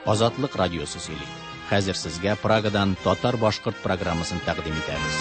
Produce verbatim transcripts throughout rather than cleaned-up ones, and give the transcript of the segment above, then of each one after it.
Азатлык радиосы сөйли. Хәзер сезгә Прагадан татар-башкорт программасын тәкъдим итәбез.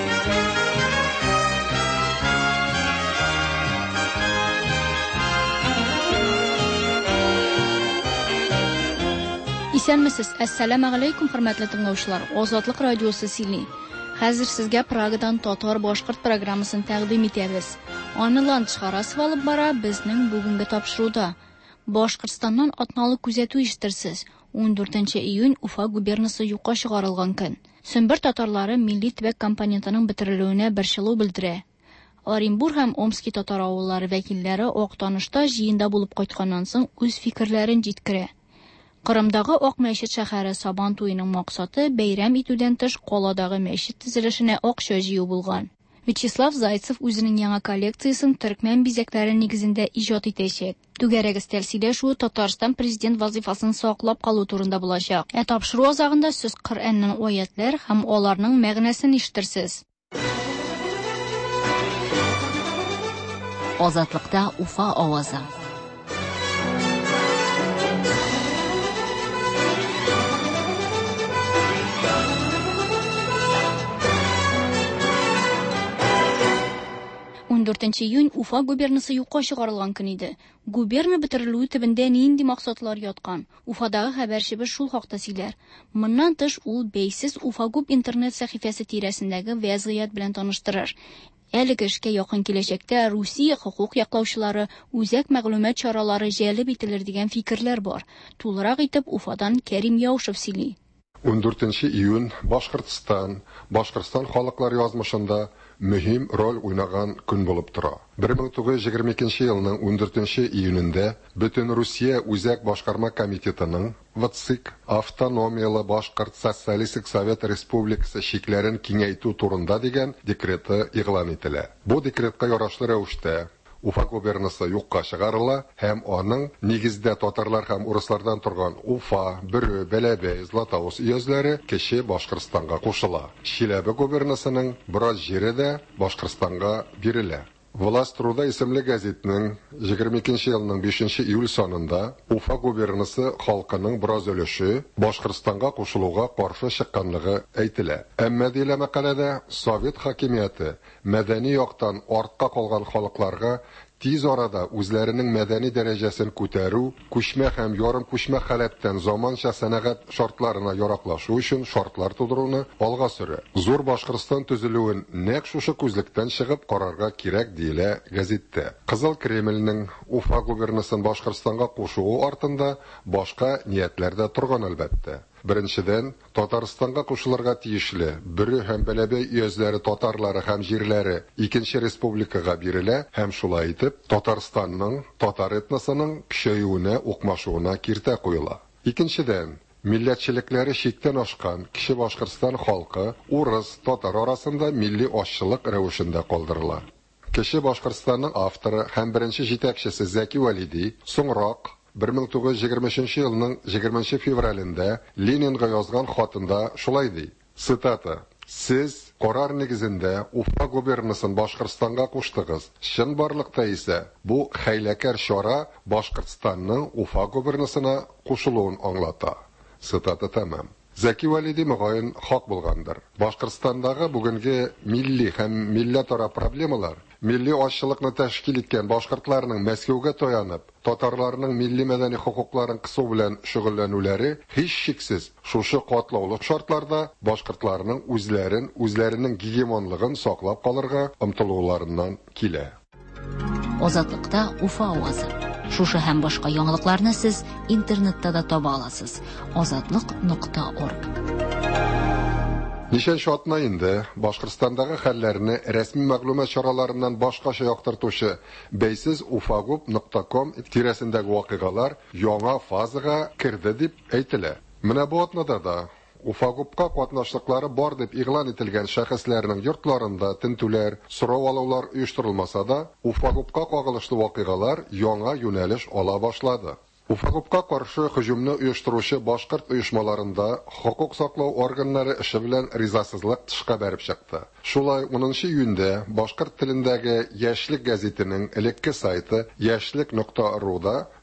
Исәнмесез, әссәламу алейкум, хөрмәтле тыңлаучылар. Азатлык радиосы сөйли. Хәзер сезгә Прагадан татар-башкорт программасын тәкъдим итәбез. Аны ландшафтка алып бара безнең бүгенге тапшыруда. Башкортстаннан атналы күзәтү ишетерсез. он дүртенче июнь Уфа губернасы юкка чыгарылган көн. Сөмбер татарлары милли төбәк компонентының бетерелүенә борчылу белдерә. Оренбург һәм Омский татар авыллары вәкилләре Актанышта җыенда булып кайтканнан соң үз фикерләрен җиткерә. Кырымдагы Ак мәчет шәһәре Сабан туеның максаты бәйрәм итүдән тыш каладагы мәчет төзелешенә акча җыю булган. Вячеслав Зайцев үзенең яңа коллекциясын төркмән бизәкләре нигезендә иҗат итәчәк. Түгәрәк өстәл сөйләшүе Татарстан президент вазифасын саклап калу турында булачак. Ә тапшыру азагында сез Коръәннең аятлар һәм аларның мәгънәсен ишетерсез. Азатлыкта Уфа авазы. он дүртенче июнь Уфа губернасы юкка чыгарылган көн иде. Губерна бетерелүе төбендә нинди максатлар яткан? Уфадагы хәбәрчебез шул хакта сөйләр. Моннан тыш ул бәйсез Уфа губ интернет сәхифәсе тирәсендәге вазгыять белән таныштырыр. Әлеге эшкә якын киләчәктә Русия хукук яклаучылары үзәк мәгълүмат чаралары җәлеп ителер дигән фикерләр бар. Тулырак итеп Уфадан Кәрим Яушев сөйли. он дүртенче июнь Башкортстан, Башкортстан халыклар язмышында мөһим роль уйнаган көн булып тора. бер мең тугыз йөз егерме икенче елның он дүртенче июнендә Бөтен Русия үзәк башкарма комитетының ВЦИК автономиялы Башкорт социалистик совет республикасы чикләрен киңәйтү турында дигән декреты игълан ителә. Бу декретка ярашлы рәвештә Уфа губернасы юкка чыгарыла һәм аның нигездә татарлар һәм урыслардан торган Уфа, Бөрө, Бәләбәй, Златоуст өязләре кече Башкортстанга кушыла. Чиләбе губернасының бераз җире дә Башкортстанга бирелә. Власть труда исемле газетның егерме икенче елның бишенче июль санында Уфа губернасы халкының бераз өлеше Башкортстанга кушылуга каршы чыкканлыгы әйтелә. Әмма дилә мәкаләдә Совет хакимияте мәдәни яктан артка калган халыкларга тиз арада үзләренең мәдәни дәрәҗәсен күтәрү, күчмә һәм ярым күчмә халәттән заманча сәнәгать шартларына яраклашу өчен шартлар тудыруны алга сөрә. Зур Башкортстан төзелүен нәкъ шушы күзлектән чыгып карарга кирәк диелә газеттә. Кызыл Кремльнең Уфа губернасын Башкортстанга кушуы артында башка ниятләр дә торган әлбәттә. Беренчедән, Татарстанга кушылырга тиешле Бөрө һәм Бәләбәй өязләре татарлары һәм җирләре икенче республикага бирелә һәм шулай итеп Татарстанның татар этносының көчәюенә, укмашуына киртә куела. Икенчедән, милләтчелекләре чиктән ашкан кече Башкортстан халкы урыс, татар арасында милли ашчылык рәвешендә калдырыла. Кече Башкортстанның авторы һәм беренче җитәкчесе Зәки Валиди соңрак бер мең тугыз йөз егерме өченче елның егерменче февралендә Ленинга язган хатында шулай ди. Цитата: "Сез карар нигезендә Уфа губернасын Башкортстанга куштыгыз. Чын барлыкта исә бу хәйләкәр чара Башкортстанның Уфа губернасына кушылуын аңлата." Цитата тәмам. Зәки Валиди мөгаен хак булгандыр. Башкортстандагы бүгенге милли һәм милләтара проблемалар, милли ашчылыкны тәшкил иткән башкортларның Мәскәүгә таянып, татарларның милли мәдәни хукукларын кысу белән шөгыльләнүләре һич шиксез шушы катлаулы шартларда башкортларның үзләрен, үзләренең гегемонлыгын саклап калырга омтылуларыннан килә. Азатлыкта Уфа авазы. Шушы һәм башка яңалыкларны сез интернетта да таба аласыз. азатлык нокта орг. Нишәнче атна инде Башкортстандагы хәлләрне рәсми мәгълүмат чараларыннан башкача яктыртучы бәйсез уфагуб нокта ком тирәсендәге вакыйгалар яңа фазага кирде дип әйтелә. Менә бу атнада да Уфагубка катнашлыклары бар дип игълан ителгән шәхесләрнең йортларында тентүләр, сорау алулар оештырылмаса да, Уфагубка кагылышлы вакыйгалар яңа юнәлеш ала башлады. Уфагубка каршы һөҗүмне оештыручы башкорт оешмаларында хукук саклау органнары эше белән ризасызлык тышка бәреп чыкты. Шулай унынчы июньдә башкорт телендәге Яшьлек газетының элекке сайты яшьлек нокта ру да юк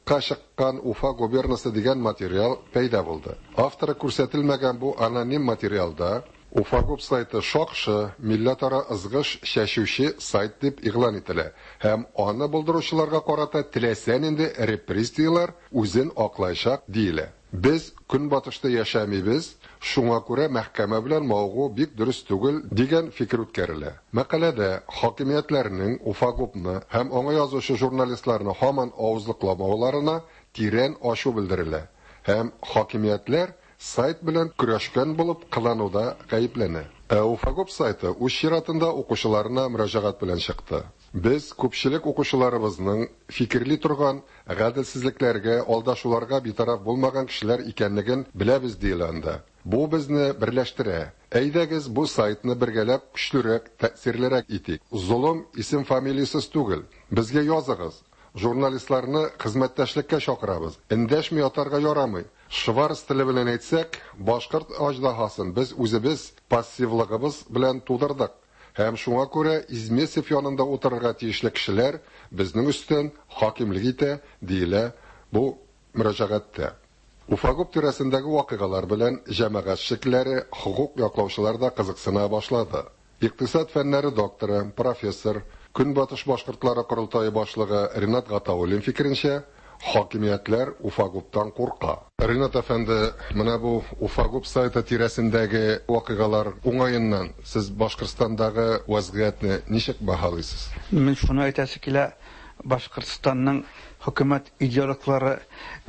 Ачыкка чыккан Уфа губернасы дигән материал пәйда булды. Авторы күрсәтелмәгән бу аноним материалда Уфагуб сайты шакшы, милләтара ызгыш чәчүче сайт дип игълан ителә. Һәм аны булдыручыларга карата теләсә нинди репрессиялар үзен аклайчак диелә. Без көнбатышта яшәмибез, шуңа күрә мәхкәмә белән мавыгу бик дөрес түгел дигән фикер үткәрелә. Мәкаләдә хакимиятләрнең Уфагубны һәм аңа язучы журналистларны һаман авызлыкламауларына тирән ачу белдерелә. Һәм хакимиятләр сайт белән көрәшкән булып кылануда гаепләнә. Ә Уфагуб сайты үз чиратында укучыларына мөрәҗәгать белән чыкты. Без күпчелек укучыларыбызның фикерли торган гаделсезлекләргә, алдашуларга битараф булмаган кешеләр икәнлеген беләбез диеләндә. Бу безне берләштерә. Әйдәгез бу сайтны бергәләп көчлерәк, тәэсирлерәк итик. Золым исем фамилиясыз түгел. Безгә языгыз. Журналистларны хезмәттәшлеккә чакырабыз. Эндәшми ятарга ярамый. Шварц теле белән әйтсәк, башкорт аждаһасын без үзебез пассивлыгыбыз белән тудырдык. Һәм шуңа күрә Измесов янында утырырга тиешле кешеләр безнең өстен хакимлек итә, диелә бу мөрәҗәгатьтә. Уфагуб тирәсендәге вакыйгалар белән җәмәгать шәкилләре, хукук яклаучылар да кызыксына башлады. Икътисад фәннәре докторы, профессор, Көнбатыш башкортлары корылтайы башлыгы Ринат Гатауллин фикеренчә, хакимиятләр Уфагубтан курка. Ринат әфәнде, менә бу Уфагуб сайты тирәсендәге вакыйгалар уңаеннан сез Башкортстандагы вазгыятьне ничек баһалыйсыз? Мин шуны әйтәсе килә, Башкортстанның хөкүмәт идеологлары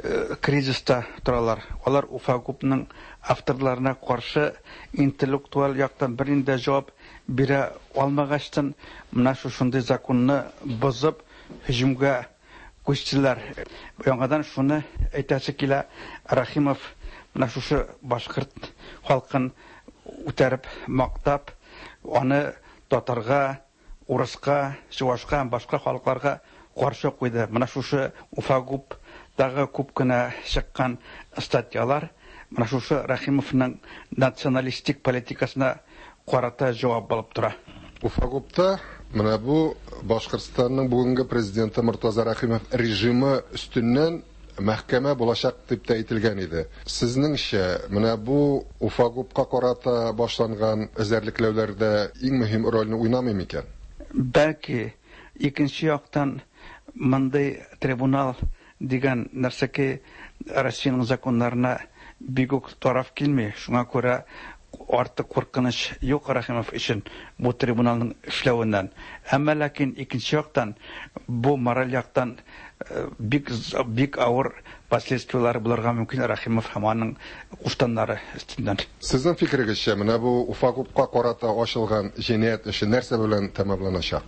кризиста торалар. Алар Уфагубның авторларына каршы интеллектуаль яктан бернинди җавап бирә алмагачтан, менә шушындый законны бозып һөҗүмгә күчтеләр. Яңадан шуны әйтәсе килә, Рахимов менә шушы башкорт халкын үтәреп, мактап, аны татарга, урыска, чувашка, башка халыкларга каршы куйды. Менә шушы Уфагубдагы күп кенә чыккан статьялар менә шушы Рахимовның националистик политикасына карата җавап булып тора. Уфагубта менә бу Башкортстанның бүгенге президенты Муртаза Рахимов режимы өстеннән мәхкәмә булачак дип тә әйтелгән иде. Сезнеңчә, менә бу Уфагубка карата башланган эзәрлекләүләрдә иң мөһим рольне уйнамый микән? Бәлки, икенче яктан мондый трибунал дигән нәрсәкә Россиянең законнарына бик үк тараф килми. Шуңа күрә артык куркыныч юк Рахимов өчен бу трибуналның эшләвеннән. Әмма ләкин икенче яктан бу мораль яктан бик бик авыр последствиялар булырга мөмкин Рахимов һәм аның куштаннары өстеннән. Сезнең фикерегезчә, менә бу Уфагубка карата ачылган җинаять эше нәрсә белән тәмамланачак?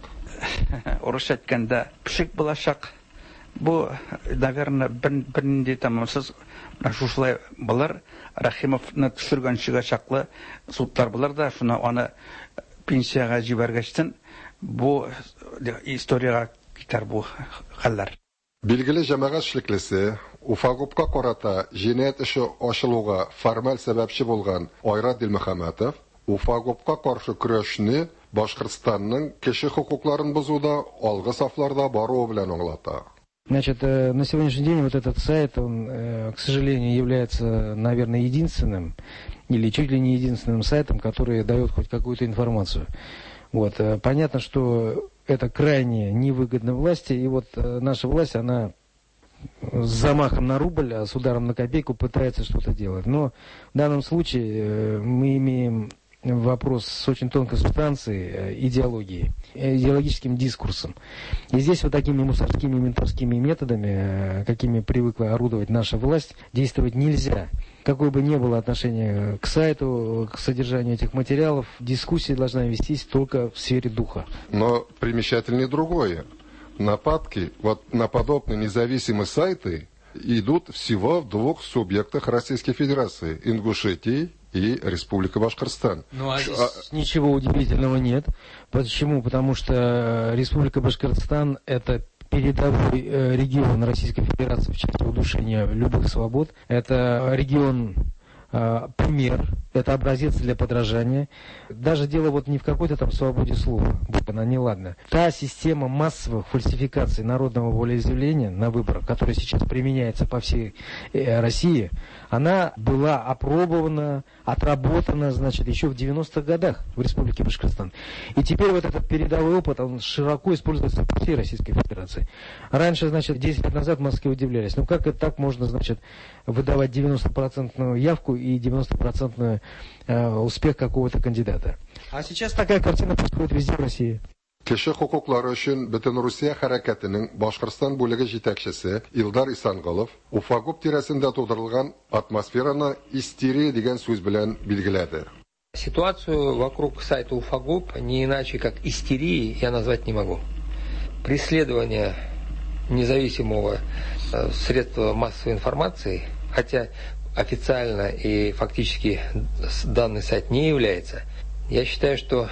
Урысча әйткәндә, пишек булачак. Бу, наверное, бернинди тәмамсыз шушылай булыр. Рахимовны төшергәнчегә чаклы судлар булыр да, шуны аны пенсияга җибәргәчтен бу историягә китәр бу хәлләр. Билгеле җәмәгать эшлеклесе Уфагубка карата җинаять эше ачылуга формаль сәбәпче булган Айрат Дилмөхәммәтов Уфагубка каршы көрәшне Башкортстанның кеше хукукларын бозуда алгы сафларда баруы белән аңлата. Значит, на сегодняшний день вот этот сайт, он, к сожалению, является, наверное, единственным или чуть ли не единственным сайтом, который дает хоть какую-то информацию. Вот. Понятно, что это крайне невыгодно власти, и вот наша власть, она с замахом на рубль, а с ударом на копейку пытается что-то делать. Но в данном случае мы имеем вопрос с очень тонкой субстанцией, идеологией, идеологическим дискурсом. И здесь вот такими мусорскими менторскими методами, какими привыкла орудовать наша власть, действовать нельзя. Какое бы ни было отношение к сайту, к содержанию этих материалов, дискуссия должна вестись только в сфере духа. Но примечательнее другое. Нападки вот на подобные независимые сайты идут всего в двух субъектах Российской Федерации – Ингушетии и Республика Башкортостан. Ну, а здесь а... ничего удивительного нет. Почему? Потому что Республика Башкортостан – это передовой регион Российской Федерации в части удушения любых свобод. Это регион пример, это образец для подражания. Даже дело вот не в какой-то там свободе слова, будь она неладна. Та система массовых фальсификаций народного волеизъявления на выборах, которая сейчас применяется по всей России, она была опробована, отработана, значит, еще в девяностых годах в Республике Башкортостан. И теперь вот этот передовой опыт, он широко используется по всей Российской Федерации. Раньше, значит, десять лет назад в Москве удивлялись, ну как это так можно, значит, выдавать девяносто процентов явку и девяносто процентов э, успех какого-то кандидата. А сейчас такая картина происходит везде в России. Кеше хукуклары өчен Бөтен Русия хәрәкәтенең Башкортстан бүлеге җитәкчесе Илдар Исанголов Уфагуб тирәсендә тудырылган атмосфераны истерия дигән сүз белән билгеләде. Ситуацию вокруг сайта Уфагуб не иначе как истерией я назвать не могу. Преследование независимого средства массовой информации, хотя официально и фактически данный сайт не является, я считаю, что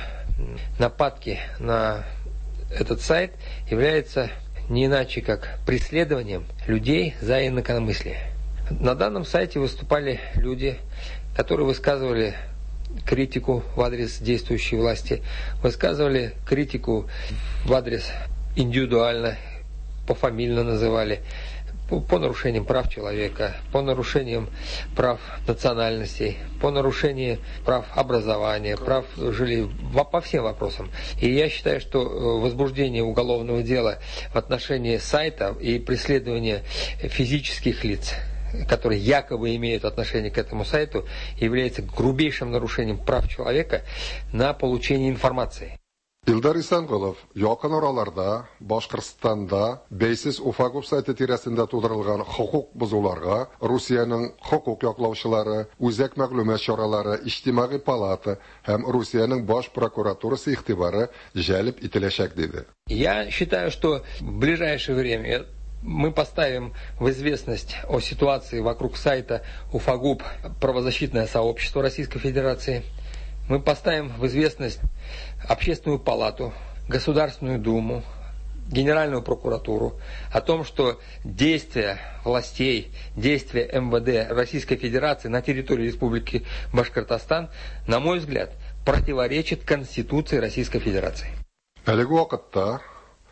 нападки на этот сайт являются не иначе как преследованием людей за инакомыслие. На данном сайте выступали люди, которые высказывали критику в адрес действующей власти, высказывали критику в адрес индивидуально, пофамильно называли, по, по нарушениям прав человека, по нарушениям прав национальностей, по нарушениям прав образования, прав жилья, по всем вопросам. И я считаю, что возбуждение уголовного дела в отношении сайта и преследование физических лиц, которые якобы имеют отношение к этому сайту, является грубейшим нарушением прав человека на получение информации. Илдар Исанголов якын араларда Башкортстанда бәйсез Уфагуб сайты тирәсендә тудырылган хукук бозуларга Русиянең хукук яклаучылары, үзәк мәгълүмат чаралары, иҗтимагый палата һәм Русиянең баш прокуратурасы игътибары җәлеп ителәчәк диде. Я считаю, что в ближайшее время мы поставим в известность о ситуации вокруг сайта Уфагуб правозащитное сообщество Российской Федерации. Мы поставим в известность Общественную палату, Государственную Думу, Генеральную прокуратуру о том, что действия властей, действия эм вэ дэ Российской Федерации на территории Республики Башкортостан, на мой взгляд, противоречит Конституции Российской Федерации. Әлеге вакытта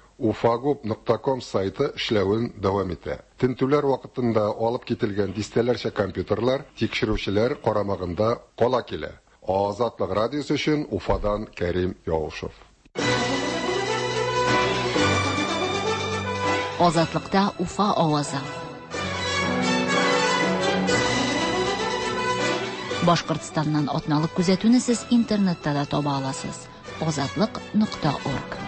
уфагуб точка ком сайты эшләвен дәвам итә. Тинтүләр вакытында алып кителгән дистәләрчә компьютерлар тикшерүчеләр карамагында кала килә. Азатлык радиосы өчен Уфадан Кәрим Яушев. Азатлыкта Уфа авазы. Башкортстаннан атналык күзәтүне сез интернетта да таба аласыз. азатлык точка орг.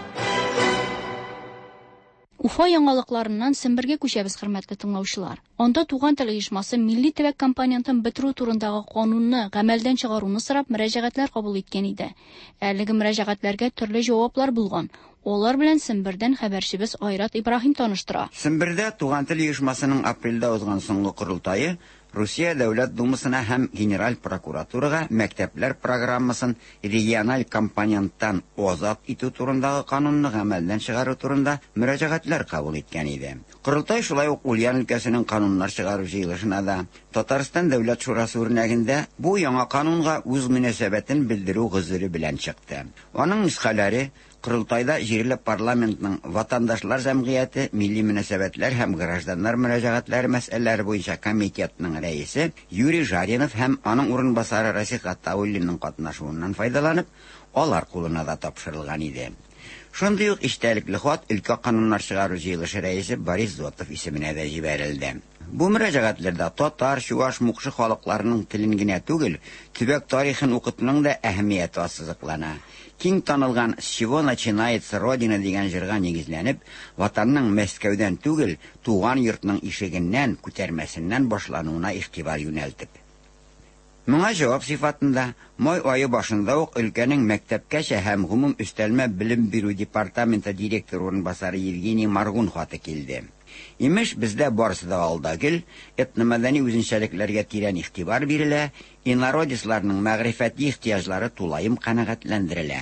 Уфа яңалыкларыннан Сембергә күчәбез, хөрмәтле тыңлаучылар. Анда Туган тел оешмасы Милли төбәк компонентын бетерү турындагы канунны гамәлдән чыгаруны сорап мөрәҗәгатьләр кабул иткән иде. Әлеге мөрәҗәгатьләргә төрле җаваплар булган. Олар белән Сембердән хәбәрчебез Айрат Ибраһим таныштыра. Сембердә Туган тел оешмасының апрельдә узган соңгы курултайы Русия Дәүләт Думасына һәм Генераль прокуратурага мәктәпләр программасын региональ компоненттан азат итү турындагы канунны гамәлдән чыгару турында мөрәҗәгатьләр кабул иткән иде. Курултай шулай ук Ульян өлкәсенең кануннар чыгару җыелышына да Татарстан Дәүләт Шурасы үрнәгендә бу яңа канунга үз мөнәсәбәтен белдерү гызыры белән чыкты. Аның нускалары Курултайда җирле парламентның Ватандашлар җәмгыяте, милли мөнәсәбәтләр һәм гражданнар мөрәҗәгатьләре мәсьәләләре буенча комитетының рәисе Юрий Жаринов һәм аның урынбасары Расих Аттауллинның катнашуыннан файдаланып, алар кулына да тапшырылган иде. Шундый ук иштәлекле хат өлкә кануннар чыгару җыелышы рәисе Борис Зотов исеменә дә җибәрелде. Бу мөрәҗәгатьләрдә татар, чуаш, мукшы халыкларының телен генә түгел, төбәк тарихын укытуның да әһәмияте ассызыклана. Киң танылган «С чего начинается Родина» дигән җырга нигезләнеп, ватанның Мәскәүдән түгел, туган йортның ишегеннән, күтәрмәсеннән башлануына игътибар юнәлтеп. Моңа җавап сыйфатында май айы башында ук өлкәнең мәктәпкәчә һәм гомум өстәлмә белем бирү департаменты директоры урынбасары Евгений Маргун хаты килде. Имеш, бездә барысы да алда гел, этномәдәни үзенчәлекләргә тирән игътибар бирелә, инородисларның мәгърифәти ихтияҗлары тулаем канәгатьләндерелә.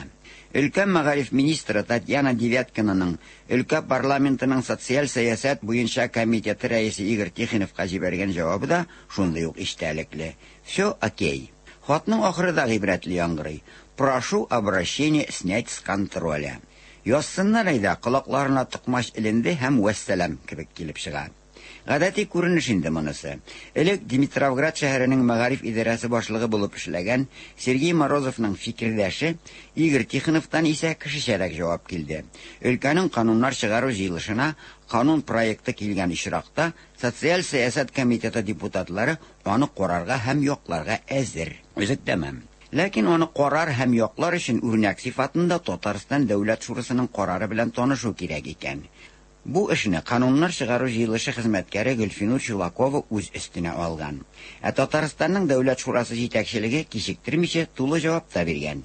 Өлкә мәгариф министры Татьяна Девяткинаның өлкә парламентының социаль сәясәт буенча комитеты рәисе Игорь Тихоновка җибәргән җавабы да шундый ук иштәлекле. Все окей. Хатның ахырында гыйбрәтле яңгырый. Прошу обращение снять с контроля. Яссыннар әйдә, колакларына токмач эленде һәм вәссәлам кебек килеп чыга. Гадәти күренеш инде монысы. Элек Димитровград шәһәренең мәгариф идарәсе башлыгы булып эшләгән Сергей Морозовның фикердәше Игорь Тихоновтан исә кешечәрәк җавап килде. Өлкәнең кануннар чыгару җыелышына канун проекты килгән ишракта социаль сәясәт комитеты депутатлары аны карарга һәм якларга әзер. Үзек тәмам. Ләкин аны карар һәм яклар өчен үрнәк сыйфатында Татарстан дәүләт шурасының карары белән танышу кирәк икән. Бу эшне кануннар чыгару җыелышы хезмәткәре Гөлфинур Чулакова үз өстенә алган. Ә Татарстанның дәүләт шурасы җитәкчелеге кичектермичә тулы җавап та биргән.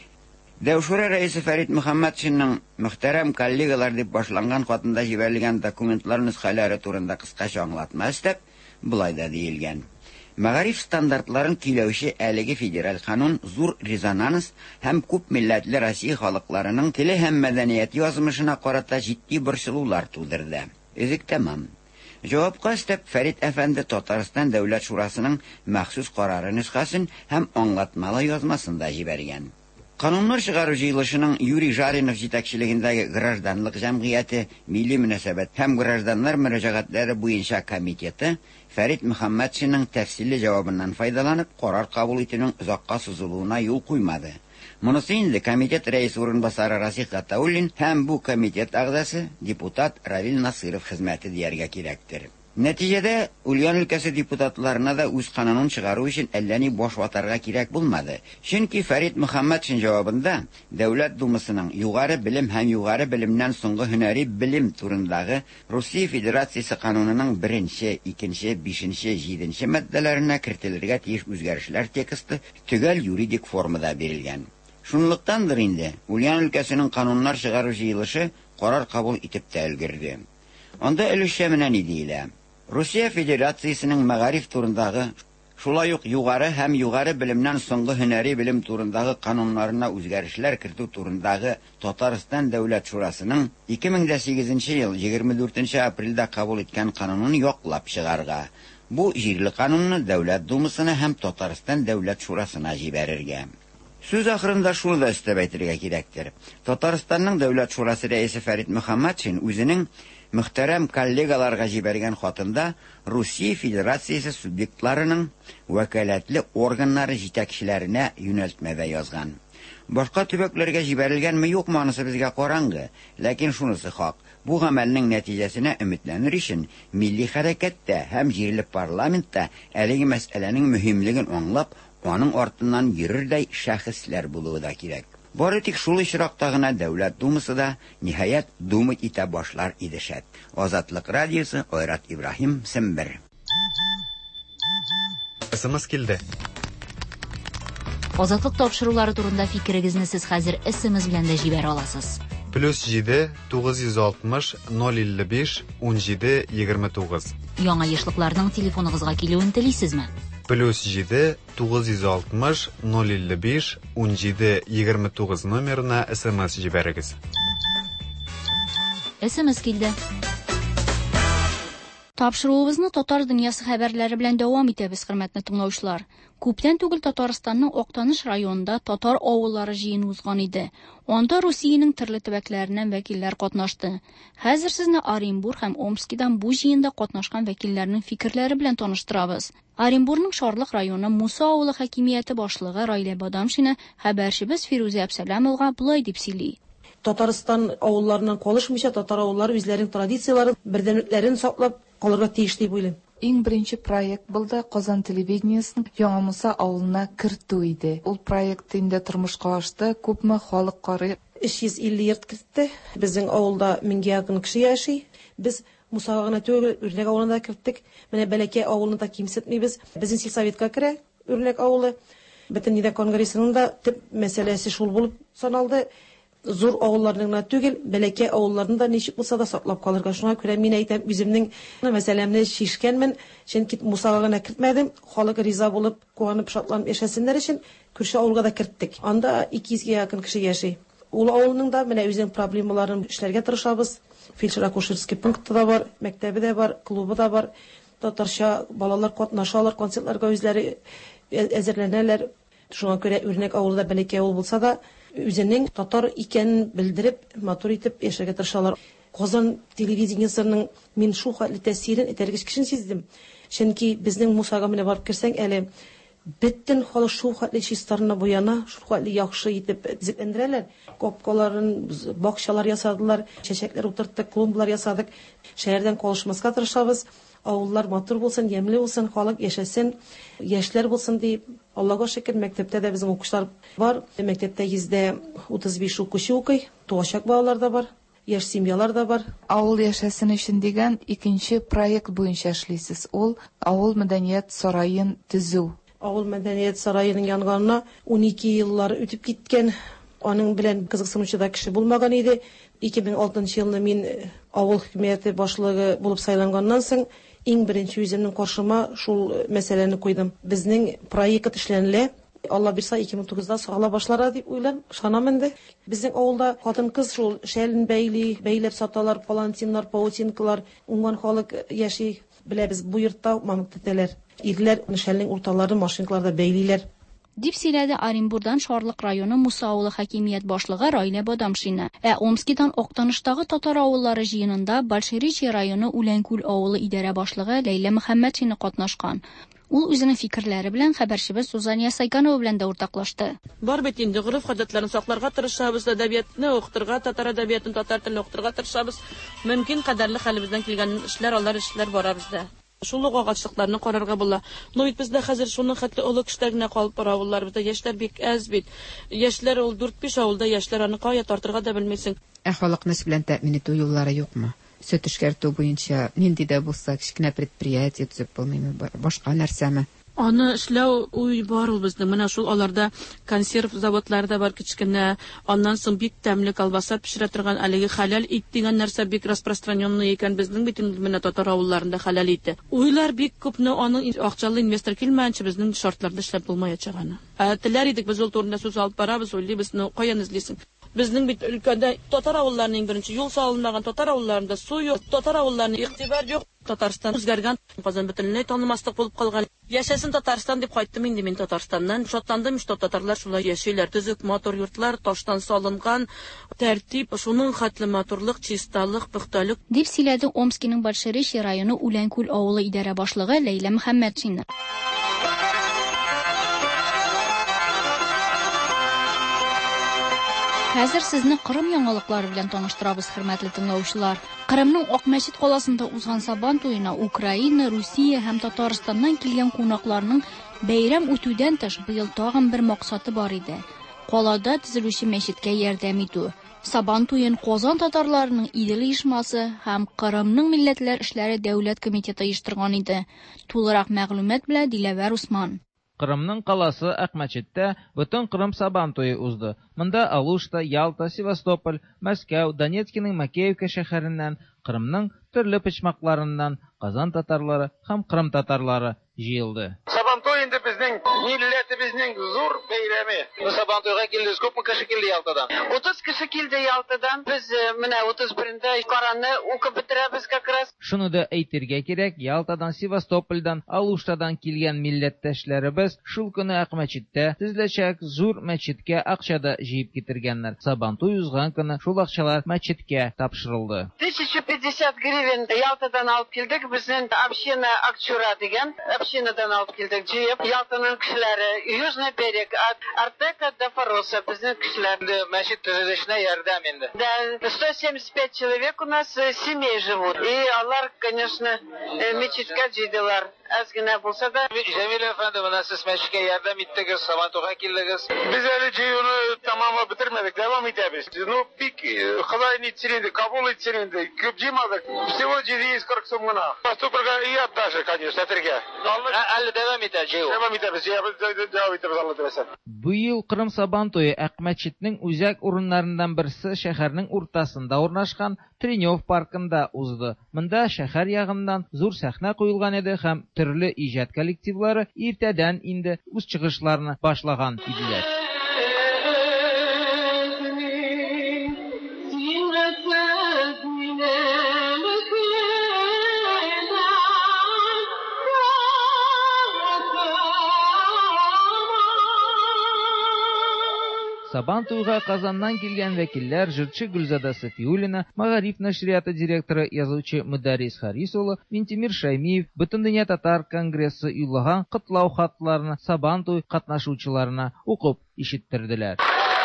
Дәүшура рәисе Фәрит Мөхәммәтшинның мөхтәрәм коллегалар дип башланган хатында җибәрелгән документлар нөсхәләре турында кыскача аңлатма өстәп, булай да диелгән. Мәгариф стандартларын көйләүче әлеге федераль канун зур резонанс һәм күп милләтле Россия халыкларының теле һәм мәдәнияте язмышына карата җитди борчылулар тудырды. Үзек тәмам. Җавапка өстәп Фәрит әфәнде Татарстан дәүләт шурасының махсус карары нөсхәсен һәм аңлатмалы язмасын да җибәргән. Кануннар чыгару җыелышының Юрий Жаринов җитәкчелегендәге гражданлык җәмгыяте, милли мөнәсәбәт һәм гражданнар мөрәҗәгатьләре буенча комитеты Фәрит Мөхәммәтшинның тәфсилле җавабыннан файдаланып, карар кабул итүнең озакка сузылуына юл куймады. Монысы инде комитет рәисе урынбасары Расих Гатауллин һәм бу комитет әгъзасы депутат Равил Насыров хезмәте дияргә кирәктер. Нәтиҗәдә Ульян өлкәсе депутатларына да үз канунын чыгару өчен әллә ни баш ватарга кирәк булмады. Чөнки Фәрит Мөхәммәтшин җавабында Дәүләт Думасының югары белем һәм югары белемнән соңгы һөнәри белем турындагы Русия Федерациясе канунының беренче, икенче, бишенче, җиденче маддәләренә кертелергә тиеш үзгәрешләр тексты төгәл юридик формада бирелгән. Шунлыктандыр инде Ульян өлкәсенең кануннар чыгару җыелышы карар кабул итеп тә өлгерде. Анда өлешчә менә ни диелә? Русия Федерациясының мәгариф турындагы, шулай ук югары һәм югары белемнән соңгы һөнәри белем турындагы кануннарына үзгәрешләр кертү турындагы Татарстан дәүләт шурасының ике мең сигезенче ел егерме дүртенче апрельдә кабул иткән канунын яклап чыгарга. Бу җирле канунны Дәүләт Думасына һәм Татарстан дәүләт шурасына җибәрергә. Сүз ахырында шуны да өстәп әйтергә кирәктер. Татарстанның дәүләт шурасы рәисе Фәрит Мөхәммәтшин үзенең мөхтәрәм коллегаларга җибәргән хатында Русия Федерациясе субъектларының вәкаләтле органнары җитәкчеләренә юнәлтмәдә язган. Башка төбәкләргә җибәрелгәнме юкмы анысы безгә караңгы, ләкин шунысы хак. Бу гамәлнең нәтиҗәсенә өметләнер өчен милли хәрәкәттә һәм җирле парламентта әлеге мәсьәләнең мөһимлеген аңлап, аның артыннан йөрердәй шәхесләр булуы да кирәк. Бары тик шул ишракта гына Дәүләт Думасы да ниһаять думать итә башлар иде шәт. Азатлык радиосы, Айрат Ибраһим, Сембер. СМС килде. Азатлык тапшырулары турында фикерегезне сез хәзер СМС белән дә җибәрә аласыз. плюс җиде тугыз йөз алтмыш ноль илле биш ун җиде егерме тугыз. Яңа ешлыкларның телефоныгызга килүен телисезме? плюс җиде тугыз йөз алтмыш ноль илле биш ун җиде егерме тугыз номерына СМС җибәрегез. СМС килде. Тапшыруыбызны Татар дөньясы хәбәрләре белән дәвам итәбез, хөрмәтле тыңлаучылар. Күптән түгел Татарстанның Актаныш районында татар авыллары җыены узган иде. Анда Русиянең төрле төбәкләреннән вәкилләр катнашты. Хәзер сезне Оренбур һәм Омскидан бу җыенда катнашкан вәкилләрнең фикерләре белән таныштырабыз. Оренбурның Шарлык районы Муса авылы хакимияте башлыгы Райля Бадамшина хәбәрчебез Фируза Әбсәләмовга булай дип сөйли. Татарстан авылларынан калышмыйча, татар авыллары үзләренең традицияларын, бердәмлекләрен саклап калырга тиеш дип уйлыйм. Иң беренче проект булды Казан телевидениесының Яңа Муса авылына кертү иде. Ул проект инде тормышка ашты, күпме халык карый. өч йөз илле йорт кертте. Безнең авылда меңгә якын кеше яши. Без Муса гына түгел, Үрлек авылына керттек. Менә Бәләкәй авылны да кимсетмибез. Безнең сельсоветка керә, Үрлек авылы. Бөтен ниндә конгрессының да төп мәсьәләсе шул булып саналды. Зур авылларның түгел, Бәләкәй авылларның да ничек булса да саклап калырга. Шуңа күрә мин әйтәм, үземнең мәсьәләмне шишкәнмен. Чөнки Мусага гына кертмәдем. Халык риза булып, куанып, шатланып яшәсеннәр өчен күрше авылга да керттек. Анда ике йөзгә якын кеше яши. Ул авылның да менә үзенең проблемаларын эшләргә тырышабыз. Фельдшер-акушерский пункты да бар, мәктәбе дә бар, клубы да бар. Татарча балалар катнашалар, концертларга үзләре әзерләнәләр. Шуңа күрә үрнәк авылда бәләкәй авыл булса да, үзенең татар икәнен белдереп, матур итеп яшәргә тырышалар. Казан телевидениесының мин шул хәтле тәэсирен этәргеч кешен сиздем. Чөнки безнең Мусага менә барып керсәң, әле бөтен халык шул хәтле чистарына буяна, шул хәтле яхшы итеп зикләндерәләр. Капкаларын, бакчалар ясадылар, чәчәкләр утырттык, клумбалар ясадык. Шәһәрдән калышмаска тырышабыз. Авыллар матур булсын, ямьле булсын, халык яшәсен, яшьләр булсын дип. Аллага шөкер, мәктәптә дә безнең укучылар бар. Мәктәптә йөз утыз биш укучы укый, туачак балалар да бар. Яшь семьялар да бар. Авыл яшәсен өчен дигән икенче проект буенча эшлисез. Ул авыл мәдәният сараен төзү. Авыл мәдәният сараеның янганына ун ике еллар үтеп киткән. Аның белән кызыксынучы да кеше булмаган иде. ике мең алтынчы елны мин авыл хөкүмәте башлыгы булып сайланганнан соң иң беренче үземнең каршыма шул мәсьәләне куйдым. Безнең проект эшләнелә. Алла бирсә ике мең тугызда сала башлара дип уйлам, ышанам инде. Безнең авылда хатын-кыз шул шәлен бәйли, бәйләп саталар, палантиннар, паутинкалар, уңган халык яши. Беләбез, бу йортта мамык тетәләр. Ирләр шәлнең урталарын машинкаларда бәйлиләр. Дип сөйләде Оренбургдан Шарлык районы Муса авылы хакимият башлыгы Раилә Бадамшина. Ә Омскидан Октаныштагы татар авыллары җыенында Большеречье районы Үләнкүл авылы идарә башлыгы Ләйлә Мөхәммәтшина катнашкан. Ул үзенең фикерләре белән хәбәрчебез Сузания Сайганова белән дә уртаклашты. Бар бит инде гореф-гадәтләрен сакларга тырышабыз, әдәбиятны укытырга, татар әдәбиятын, татар телен укытырга тырышабыз. Мөмкин кадәрле хәлебездән килгән эшләр, алар эшләр бара бездә. Шул агачлыкларны карарга була. Но бит бездә хәзер шуның хәтле олы кешеләр генә калып бара, авылларыбызда яшьләр бик әз бит. Яшьләр ул дүрт-биш авылда яшьләр, аны кая тартырга да белмисең. Ә халыкны белән тәэмин итү юллары юкмы? Сөт эшкәртү буенча нинди дә булса кичкенә предприятие төзеп булмыймы, башка нәрсәме? Аны эшләү уй бар ул безнең. Менә шул аларда консерв заводлары да бар кичкенә. Аннан соң бик тәмле колбаса пешерә торган әлеге хәләл ит дигән нәрсә бик распространенный икән безнең бит менә татар авылларында хәләл ите. Уйлар бик күпне, аның акчалы инвестор килмәенчә безнең шартларда эшләп булмаячак аны. Ә теләр идек без ул турында сүз алып барабыз, уйлыйбыз, каян эзлисең? Безнең бит өлкәдә татар авылларының беренче юл салынмаган, татар авылларында су юк, татар авылларының игътибар юк. Татарстан үзгәргән, Казан бөтенләй танымаслык булып калган. Яшәсен Татарстан дип кайттым инде мин Татарстаннан. Шатландым, что татарлар шулай яшиләр. Төзек матур йортлар, таштан салынган, тәртип, шуның хәтле матурлык, чисталык, пөхтәлек. Дип сөйләде Омскиның Большеречье районы Үләнкүл авылы идарә башлыгы Ләйлә Мөхәммәтшина. Хәзер сезне Кырым яңалыклары белән таныштырабыз, хөрмәтле тыңлаучылар. Кырымның Акмәчет каласында узган Сабан туена Украина, Русия һәм Татарстаннан килгән кунакларның бәйрәм үтүдән тыш быел тагын бер максаты бар иде. Калада төзелүче мәчеткә ярдәм итү. Сабан туен Казан татарларының Идел оешмасы һәм Кырымның милләтләр эшләре дәүләт комитеты оештырган иде. Тулырак мәгълүмат белән Диләвәр Усман. Кырымның каласы Акмәчеттә бөтен Кырым Сабан туе узды. Монда Алушта, Ялта, Севастополь, Мәскәү, Донецкиның Макеевка шәһәреннән, Кырымның төрле почмакларыннан Казан татарлары һәм Кырым татарлары җыелды. Сабан туе инде безнең милләтебезнең зур бәйрәме. Сабан туйга килде, күпме кеше килде Ялтадан? утыз кеше килде Ялтадан. Без менә утыз берендә Коръәнне укып бетерәбез как раз. Шуны да әйтергә кирәк, Ялтадан, Севастопольдан, Алуштадан килгән милләттәшләребез шул көне Акмәчеттә төзеләчәк зур мәчеткә акчада җыеп китергәннәр. Сабан туй узган көне шул акчалар мәчеткә тапшырылды. тысяча пятьдесят гривен Ялтадан алып килдек, безнең община Акчура дигән общинадан алып килдек җыеп. Ялтаның кешеләре, Южный берег, Артека до Фороса безнең кешеләр мәчет төзелешенә ярдәм инде. Да, сто семьдесят пять человек у нас семей живут. И алар, конечно, мәчеткә җыйдылар. Аз гына булса да, Җәмил әфәнде, менә сез мәчеткә ярдәм иттегез, Сабан туйга килдегез. Без әле җыюны тәмамлап бетермәдек, дәвам итәбез. Ну, бик Ходай нитсен инде, кабул итсен инде. Күп җыймадык. Всего җиде йөз кырык сум гына. Поступырга ият даже, конечно, әтергә. Әле дәвам итә җыю. Дәвам итәбез, дәвам итәбез, Алла теләсә. Бу ел Кырым Сабан туе Акмәчетнең үзәк урыннарыннан берсе шәһәрнең уртасында урнашкан Тренев паркында узды. Монда шәһәр ягыннан зур сәхнә куелган иде һәм төрле иҗат коллективлары иртәдән инде үз чыгышларны башлаган иделәр. Сабантуйга Казаннан килгән вәкилләр җырчы Гүлзада Сафиуллина, Магариф нәшрияты директоры, язучы Мөдәррис Харис улы, Минтимир Шаймиев Бөтендөнья татар конгрессы юллаган котлау хатларны Сабантуй катнашучыларына укып ишеттерделәр.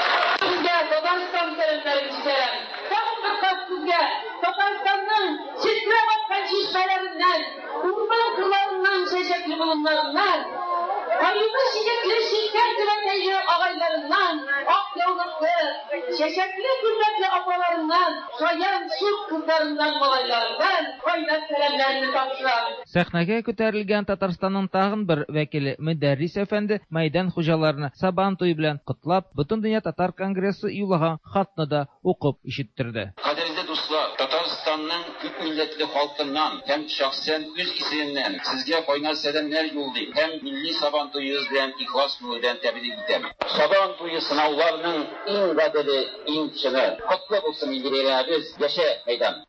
Татарстанның читләп аткан чишмәләреннән, урман кырларыннан чәчәкле болыннарыннан, кайгы чигекле шикәр теләнәйе агайларыннан, ак яулыклы, чәчәкле күлмәкле апаларыннан, шаян шук кызларыннан, малайларыннан кайнат сәламнәрне тапшырам. Сәхнәгә күтәрелгән Татарстанның тагын бер вәкиле Мөдәррис әфәнде мәйдан хуҗаларына Сабантуй белән котлап, Бөтендөнья татар конгрессы юллаган хатны да укып ишеттерде. Кадерле дуслар, Татарстанның күп милләтле халкыннан һәм шәхсән үз исемнән сезгә кайнар сәламнәр юллыйм һәм милли Сабантуйыгыз белән ихлас күңелдән тәбрик итәм. Сабантуй сынауларның иң гаделе, иң чыны. Котлы булсын миллиләребез, яшә мәйдан.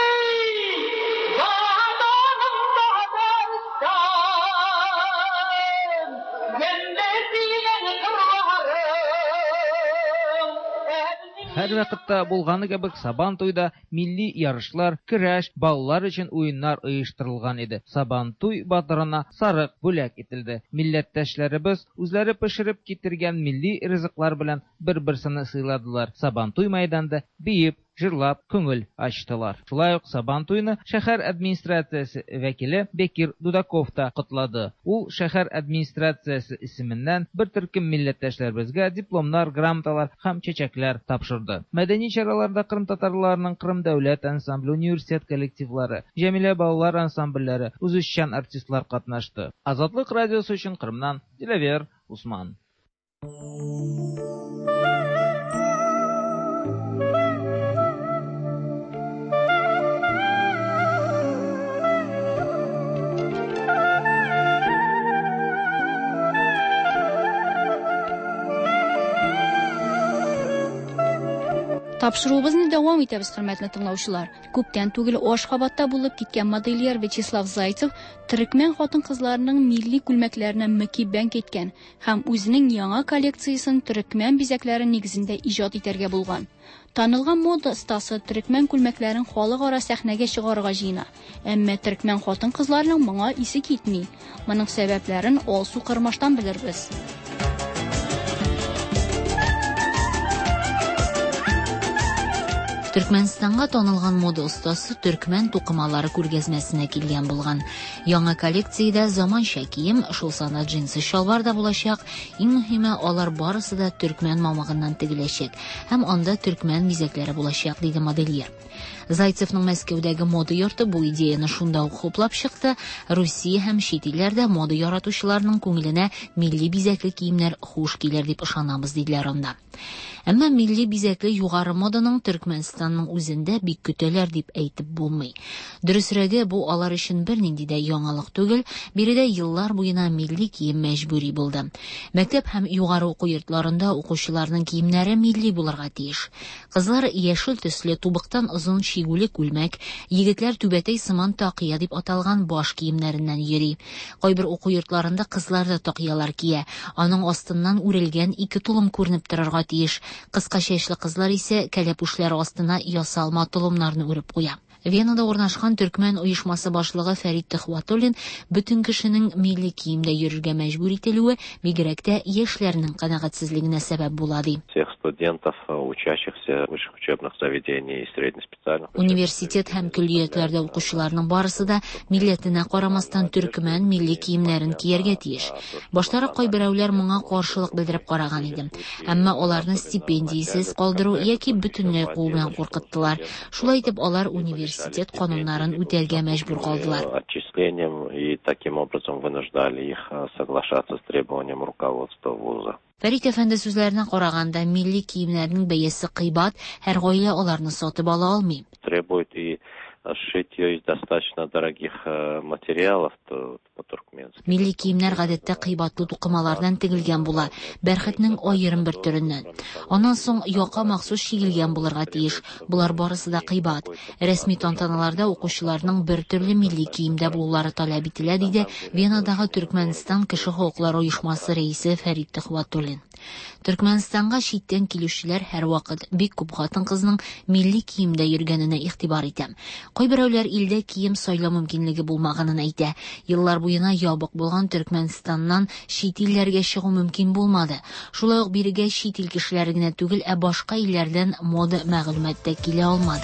Һәр вакытта булганы кебек Сабантуйда милли ярышлар, көрәш, балалар өчен уеннар оештырылган иде. Сабантуй батырына сарык бүләк ителде. Милләттәшләребез үзләре пешереп китергән милли ризыклар белән бер-берсен сыйладылар. Сабантуй мәйданда биеп, җырлап, күңел ачтылар. Шулай ук Сабантуйны шәһәр администрациясе вәкиле Бекир Дудаков та котлады. Ул шәһәр администрациясе исеменнән бер төркем милләттәшләребезгә дипломнар, грамоталар һәм чәчәкләр тапшырды. Мәдәни чараларда Кырым татарларының Кырым дәүләт ансамбле, университет коллективлары, Җәмилә балалар ансамбльләре, үзешчән артистлар катнашты. Азатлык радиосы өчен Кырымнан Диләвер Усман. Тапшыруыбызны дәвам итәбез, хөрмәтле тыңлаучылар. Күптән түгел Ашхабадта булып киткән модельер Вячеслав Зайцев төрекмән хатын-кызларының милли күлмәкләренә мөкиббән киткән һәм үзенең яңа коллекциясын төрекмән бизәкләре нигезендә иҗат итәргә булган. Танылган мода остасы төрекмән күлмәкләрен халыкара сәхнәгә чыгарырга җыена. Әмма төрекмән хатын-кызларның моңа исе китми. Моның сәбәпләрен Алсу Кырмаштан белербез. Түркменстанга танылган мода остасы төркмән тукымалары күргәзмәсенә килгән булган. Яңа коллекциядә заманча кием, шул саны джинсы шалвар да булачак. Иң мөһиме, алар барысы да төркмән мамыгыннан тегеләчәк һәм анда төркмән бизәкләре булачак, диде модельер. Зайцевның Мәскәүдәге мода йорты бу идеяны шунда ук хуплап чыкты. Россия һәм чит илләрдә мода яратучыларның күңеленә милли бизәкле киемнәр хуш килер дип ышанабыз, диделәр анда. Әмма милли бизәкле югары моданың Төркмәнстанның үзендә бик көтәләр дип әйтеп булмый. Дөресрәге, бу алар өчен бернинди дә яңалык түгел, биредә еллар буена милли кием мәҗбүри булды. Мәктәп һәм югары уку йортларында укучыларның киемнәре милли булырга тиеш. Кызлар яшел төсле тубыктан озын шигүле күлмәк, егетләр түбәтәй сыман тақия дип аталган баш киемнәреннән йөри. Кайбер уку йортларында кызлар да тақиялар кия, аның астыннан үрелгән ике тулым күренеп торырга тиеш. Кыска чәчле кызлар исә кәләпүшләр астына ясалма толымнарны үреп куя. Венада урнашкан Төркмән оешмасы башлыгы Фәрит Төхватуллин бөтен кешенең милли киемдә йөрергә мәҗбүр ителүе бигрәк тә яшьләрнең канәгатьсезлегенә сәбәп була ди. Всех студентов, учащихся высших учебных заведений и среднеспециальных. Университет һәм көллиятләрдә укучыларның барысы да милләтенә карамастан Төркмән милли киемнәрен кияргә тиеш. Баштарак кайберәүләр моңа каршылык белдереп караган иде. Әмма аларны стипендиясез калдыру яки бөтенләй куу белән куркыттылар. Шулай итеп алар университет университет кануннарын үтәргә мәҗбүр калдылар. Отчислением и таким образом вынуждали их соглашаться с требованием руководства вуза. Фәрит әфәнде сүзләренә караганда, милли киемнәрнең бәясе кыйбат, һәр гаилә аларны сатып ала алмый. Требует и сшить ее из достаточно дорогих материалов по-туркменски. Милли киемнәр гадәттә кыйбатлы тукымалардан тегелгән була, бәрхетнең аерым бер төреннән. Аннан соң яка махсус чигелгән булырга тиеш. Булар барысы да кыйбат. Рәсми тантаналарда укучыларның бер төрле милли киемдә булулары таләп ителә, диде Венадагы Төркмәнстан кеше хокуклары оешмасы рәисе Фәрит Төхватуллин. Түркменстанга читтен килүчеләр һәрвакыт бик күп хатын-кызның милли киемдә йөргәненә игътибар итә. Кайберәүләр илдә кием сайлау мөмкинлеге булмаганын әйтә. Еллар буена ябык булган Түркменстаннан чит илләргә чыгу мөмкин булмады. Шулай ук бирегә чит ил кешеләре генә түгел, ә башка илләрдән мода мәгълүмат та килә алмады.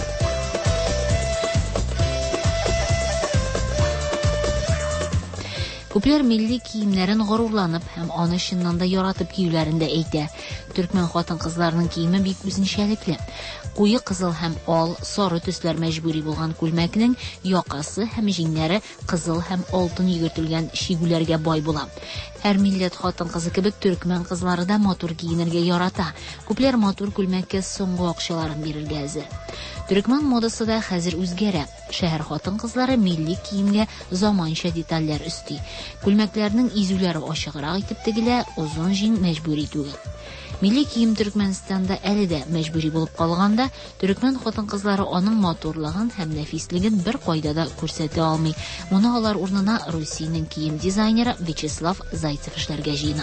Күпләр милли киемнәрен горурланып һәм аны чыннан да яратып киюләрен дә әйтә. Төркмән хатын-кызларның киеме бик үзенчәлекле. Куе кызыл һәм ал, сары төсләр мәҗбүри булган күлмәкнең якасы һәм җиңнәре кызыл һәм алтын йөгертелгән шигүләргә бай була. Һәр милләт хатын-кызы кебек төркмән кызлары да матур киенергә ярата. Күпләр матур күлмәккә соңгы акчаларын бирергә әзер. Төркмән модасы да хәзер үзгәрә. Шәһәр хатын-кызлары милли киемгә заманча детальләр өсти. Күлмәкләрнең изүләре ачыграк итеп тегелә, озын җиң мәҗбүри түгел. Милли кием Түркменстанда әле дә мәҗбүри булып калганда, төркмән хатын-кызлары аның матурлыгын һәм нәфислеген бер кайда да күрсәтә алмый. Моны алар урынына Русиянең кием дизайнеры Вячеслав Зайцев эшләргә җыена.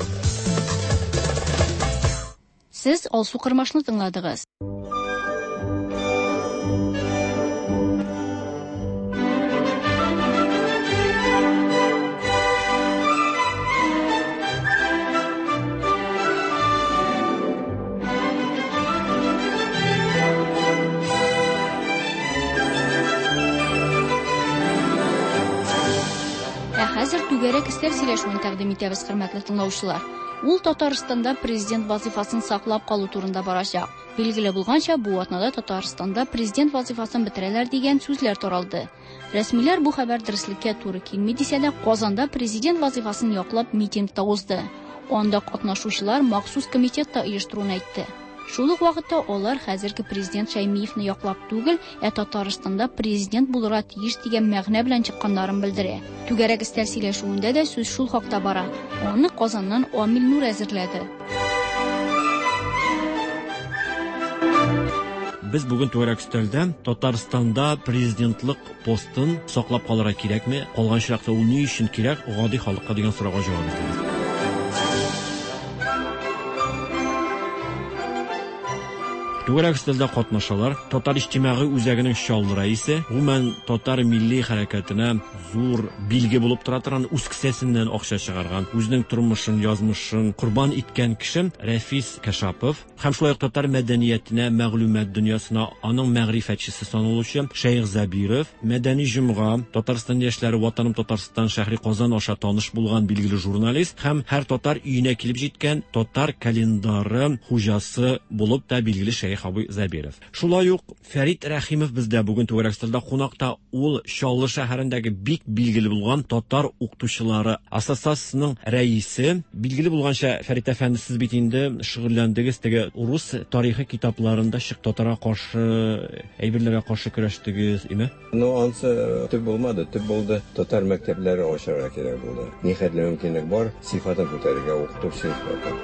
Сез Алсу Кырмашны тыңладыгыз. Хәзер түгәрәк истәр сөйләшүен тәкъдим итәбез, хөрмәтле тыңлаучылар. Ул Татарстанда президент вазифасын саклап калу турында барачак. Билгеле булганча, бу атнада Татарстанда президент вазифасын бетерәләр дигән сүзләр таралды. Рәсмиләр бу хәбәр дөреслеккә туры килми дисә дә, Казанда президент вазифасын яклап митинг та узды. Анда катнашучылар махсус комитетта оештыруын әйтте. Шул ук вакытта алар хәзерге президент Шәймиевне яклап түгел, ә Татарстанда президент булырга тиеш дигән мәгънә белән чыкканнарын белдерә. Түгәрәк истәр сөйләшүендә дә сүз шул хакта бара. Аны Казаннан Амил Нур әзерләде. Без бүген түгәрәк истәлдә Татарстанда президентлык постын саклап калырга кирәкме? Калган чакта ул ни өчен кирәк? Гади халыкка дигән сорауга җавап итәбез. Түгәрәк истәлдә катнашалар. Татар иҗтимагый үзәгенең чаллы рәисе, гомумән татар милли хәрәкәтенә зур билге булып тора торган, үз кесәсеннән акча чыгарган, үзенең тормышын, язмышын курбан иткән кеше Рәфис Кашапов һәм шулай ук татар мәдәниятенә, мәгълүмат дөньясына аның мәгърифәтчесе саналучы Шәйх Забиров, Мәдәни җомга, Татарстан яшьләре ватаным Татарстан шәһри Казан аша таныш булган билгеле журналист һәм һәр татар өенә килеп җиткән татар календары хуҗасы булып та билгеле Шәйх Абый Забиров. Шулай ук Фәрит Рәхимов бездә бүген түгәрәк истәлдә кунакта. Ул Чаллы шәһәрендәге бик билгеле булган татар укытучылары ассоциациясының рәисе. Билгеле булганча, Фәрит әфәнде, сез бит инде шөгыльләндегез теге урыс тарихи китапларында чык татарга каршы, әйберләргә каршы көрәштегез, име? Ну, ансы төп булмады, төп булды. Татар мәктәпләре ачарга кирәк булды. Нихәтле мөмкинлек бар, сифатын күтәрергә укытучы сифатын.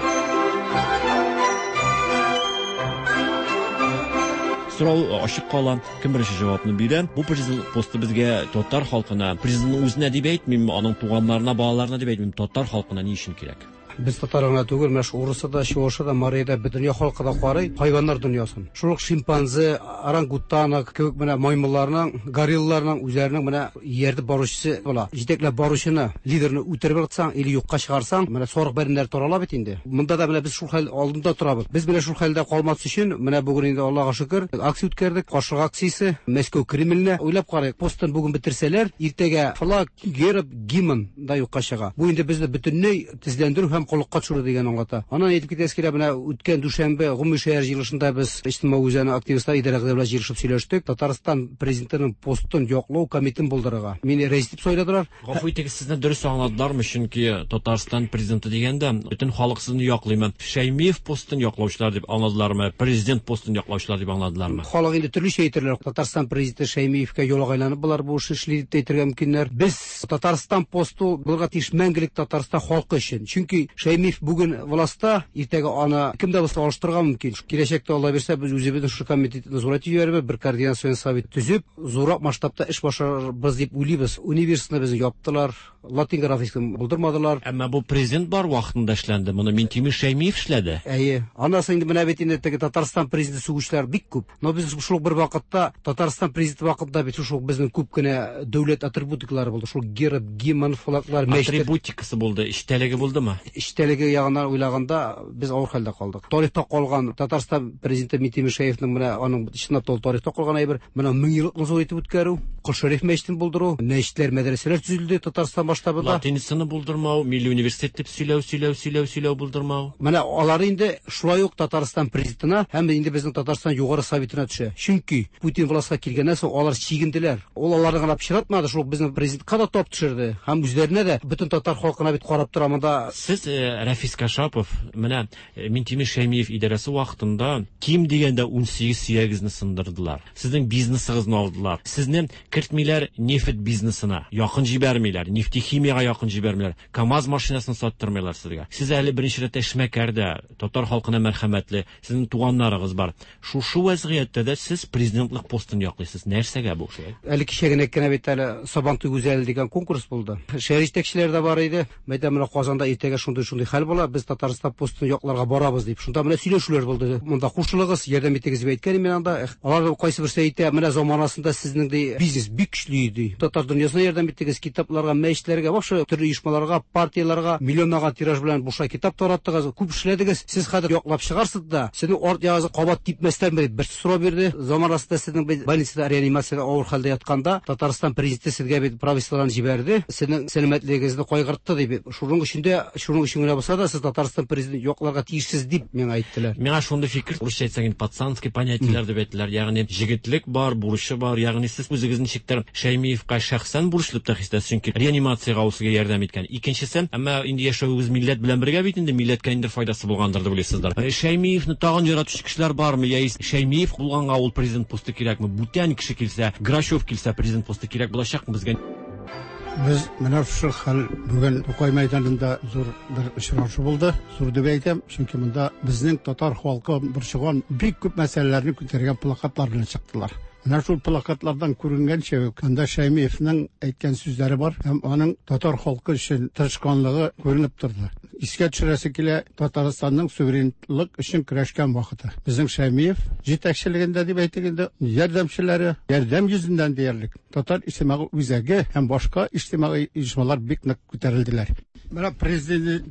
Сорау ачык кала, кем беренче җавапны бирә? Бу президент посты безгә татар халкына, президентның үзенә дип әйтмим, аның туганнарына, балаларына дип әйтмим, татар халкына ни өчен кирәк? Без татарына түгел, мәш урысы да, чуашы да, марыйда, дөнья халкы да карый, хайваннар дөньясын. Шул ук шимпанзе, орангутаны кебек менә маймылларның, гориллаларның үзләренең менә ярдәм баручысы була. Җитәкләп баручыны, лидерны үтереп атсаң, или юкка чыгарсаң, менә сорык бәреннәр тарала бит инде. Монда да менә без шул хәл алдында торабыз. Без менә шул хәлдә калмас өчен, менә бүген инде Аллага шөкер, акция үткәрдек, каршы акциясе, Мәскәү Кремленә уйлап карыйк. Постын бүген битерсәләр, иртәгә флаг, герб, гимн да юкка чыга. Бу инде безне бөтенләй тезләндерү һәм коллыкка төшерү дигән аңлата. Аннан әйтеп китәс килә, менә үткән дүшәмбе гомуми шәһәр җыелышында без иҗтимагый үзәне активистлар идарәгә белән җыелышып сөйләштек. Татарстан президентының постын яклау комитетын булдырырга. Мине рәис дип сайладылар. Гафу итегез, сезне дөрес аңладылармы? Чөнки Татарстан президенты дигәндә бөтен халык сезне яклыймы? Шәймиев постын яклаучылар дип аңладылармы? Президент постын яклаучылар дип аңладылармы? Халык инде төрлечә әйтерләр. Татарстан президенты Шәймиевкә юл айланып булар бу эшне эшли дип әйтергә мөмкиннәр. Без Татарстан посты булырга тиеш мәңгелек Татарстан халкы өчен. Чөнки Шәймиев бүген властта, иртәгә аны кем дә булса алыштырырга мөмкин. Киләчәктә Алла бирсә, без үзебезнең шу комитетны зурайтып җибәрбез, бер координацион совет төзеп, зуррак масштабта эш башарбыз дип уйлыйбыз. Университетны безне яптылар, латин графикасын булдырмадылар. Әмма бу президент бар вакытында эшләнде. Моны Минтимер Шәймиев эшләде. Әйе. Аннан инде менә бит инде теге Татарстан президенты сугышлар бик күп. Но без шул бер вакытта Татарстан президенты вакытында бит шул безнең күп кенә дәүләт атрибутикалары булды. Шул герб, гимн, флаглар, мәчет атрибутикасы булды, иштәлеге булдымы? Иштәлеге ягыннан уйлаганда без авыр хәлдә калдык. Тарихта калган Татарстан президенты Минтимер Шәймиевнең менә аның чынлап та тарихта калган әйбер, менә мең еллыкны зур итеп үткәрү, Кошериф мәчетен булдыру, мәчетләр, мәдрәсәләр төзелде Татарстан масштабында. Латинисаны булдырмау, милли университет дип сөйләү, сөйләү, сөйләү, сөйләү булдырмау. Менә алар инде шулай ук Татарстан президентына һәм инде безнең Татарстан югары советына төшә. Чөнки Путин властька килгәннән соң алар чигенделәр. Ул аларны гына пычратмады, шул безнең президентка да топ төшерде. Һәм үзләренә дә бөтен татар халкына бит карап тора монда. Сез Рафис Кашапов, менә Минтимер Шәймиев идарәсе вакытында ким дигәндә унсигез сөягезне сындырдылар. Сезнең бизнесыгызны алдылар. Сезне кертмиләр нефт бизнесына, якын җибәрмиләр, нефтехимияга якын җибәрмиләр. КамАЗ машинасын саттырмыйлар сезгә. Сез әле беренче рәттә эшмәкәрдә, татар халкына мәрхәмәтле, сезнең туганнарыгыз бар. Шушы вазгыятьтә дә сез президентлык постын яклыйсыз. Нәрсәгә бу шулай? Әле кичәгенә кенә бит әле Сабантуй гүзәл дигән конкурс булды. Шәһәр җитәкчеләре дә бар иде. Мәйдә менә Казанда иртәгә шундый шундый хәл була, без Татарстан постын якларга барабыз дип. Шунда менә сөйләшүләр булды. Монда кушылыгыз, ярдәм итегез дип әйткән мен анда. Алар кайсы берсе әйтә, менә заманасында сезнең дә бизнес бик көчле иде. Татар дөньясына ярдәм итегез, китапларга, мәчетләргә, башы төрле оешмаларга, партияларга миллионнарга тираж белән буша китап тараттыгыз, күп эшләдегез. Сез хәзер яклап чыгарсыз да, сезнең арт ягыгыз кабат типмәстән бер сорау бирде. Заманасында сезнең больницада реанимациядә авыр хәлдә ятканда Татарстан президенты сезгә бит правительстводан җибәрде. Сезнең сәламәтлегегезне кайгыртты дип. Шуның өчен дә, шуның өчен генә булса да сез Татарстан президенты якларга тиешсез дип миңа әйттеләр. Миңа шундый фикер, русча әйтсәң, пацанский понятиеләр дип әйттеләр. Ягъни җегетлек бар, бурычы бар. Ягъни сез үзегезне ничектер Шәймиевка шәхсән бурычлы дип хис чөнки реанимациягә ул сезгә ярдәм иткән. Икенчесе, әмма инде яшәвегез милләт белән бергә бит инде милләткә инде файдасы булгандыр дип уйлыйсыздар. Шәймиевне тагын яратучы кешеләр бармы? Яис Шәймиев булганга ул президент посты кирәкме? Бүтән кеше килсә, Грачев килсә, президент посты кирәк булачакмы безгә? Без менә шул хәл бүген Тукай мәйданында зур бер очрашу булды. Зур дип әйтәм, чөнки монда безнең татар халкы борчыган бик күп мәсьәләләрне күтәргән плакатлар белән чыктылар. Менә шул плакатлардан күренгәнчә, анда Шәймиевнең әйткән сүзләре бар һәм аның татар халкы өчен тырышканлыгы күренеп торды. Искә төшерәсе килә Татарстанның суверенлык өчен көрәшкән вакыты. Безнең Шәймиев җитәкчелегендә дип әйтгәндә, ярдәмчеләре, ярдәм йөзеннән диярлек, татар иҗтимагый үзәге һәм башка иҗтимагый оешмалар бик нык күтәрелделәр. Менә президент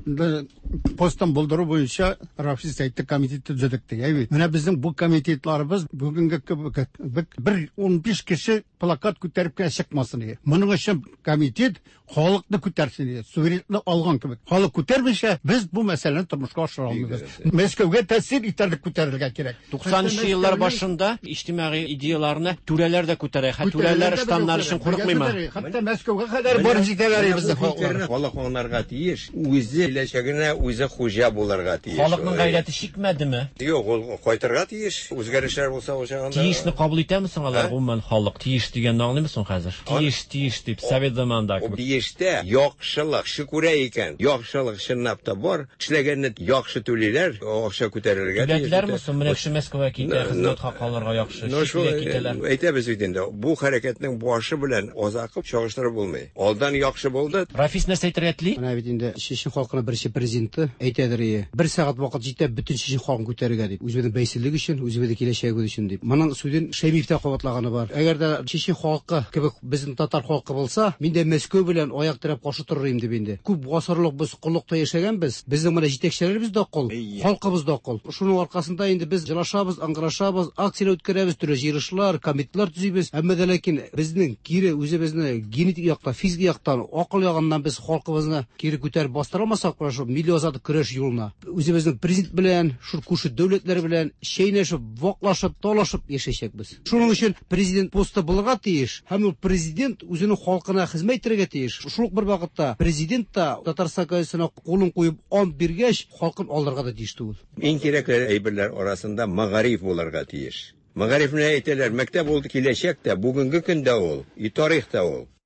постдан булдыру буенча Рафис әйтте, комитетты төзедек дип. Менә безнең бу комитетларыбыз бүгенге кебек бер ун биш кеше плакат күтәреп кенә чыкмасын диye. Моның өчен комитет халыкны күтәрсен диye, суверенлыкны алган кебек. Халык күтәрмичә, без бу мәсьәләне тормышка ашыра алмыйбыз. Мәскәүгә тәэсир итәрлек күтәрергә кирәк. туксанынчы еллар башында иҗтимагый идеяларны түрәләр дә күтәрә. Хәтта түрәләр штаннар өчен курыкмыймы? Хәтта Мәскәүгә кадәр барып җитәләр безнең халыклар. Халык аңларга тиеш, үзе киләчәгенә үзе хуҗа булырга тиеш. Халыкның гайрәте шикмәдеме? Юк, ул кайтырга тиеш. Үзгәрешләр булса ул чагында. Тиешне кабул итәме соң алар гомумән халык? Тиеш дигәнне аңлыймы соң хәзер? Тиеш, тиеш дип совет заманында. Тиештә яхшылык шүкүрә икән. Яхшылык чынлап та бар. Эшләгәнне яхшы түлиләр, акча күтәрергә тиеш. Түләтләрме соң менә кеше Мәскәүгә китә, хезмәт хакы яхшы, шикелле китәләр. Әйтәбез инде, бу хәрәкәтнең башы белән азакып чагыштырып булмый. Алдан яхшы булды. Рафис нәрсә әйтергә тели? Менә бит инде Чечен халкына беренче президенты әйтәдер, бер сәгать вакыт җитә бөтен Чечен халкын күтәрергә дип. Үзебезнең бәйсезлек өчен, үзебезнең киләчәгебез өчен дип. Моның сүзен Шәймиевтә кабатлаганы бар. Әгәр дә Чечен халкы кебек безнең татар халкы булса, мин дә Мәскәү белән аяк терәп каршы торырым дип инде. Күп гасырлык без куллыкта яшәгәнбез. Безнең менә җитәкчеләребез дә кул, халкыбыз да кул. Шуның аркасында инде без җылашабыз, аңгырашабыз, акциялар үткәрәбез, төрле җыелышлар, комитетлар төзибез. Әмма дә ләкин безнең кире үзебезне генетик якта, физик яктан, акыл ягыннан без халкыбызны кире күтәреп бастыра алмасак, шул милли азатлык көрәш юлына үзебезнең президент белән, шул күрше дәүләтләр белән чәйнәшеп, ваклашып, талашып яшәячәкбез. Шуның өчен президент посты булырга тиеш, һәм ул президент үзенең халкына хезмәт итәргә тиеш. Шул бер вакытта президент та Татарстан Конституциясына кулын куеп ант биргәч, халкын алырга да тиеш түгел. Иң кирәкле әйберләр арасында мәгариф булырга тиеш. Мәгарифне әйтәләр, мәктәп ул киләчәктә, бүгенге көндә ул, и тарихта ул.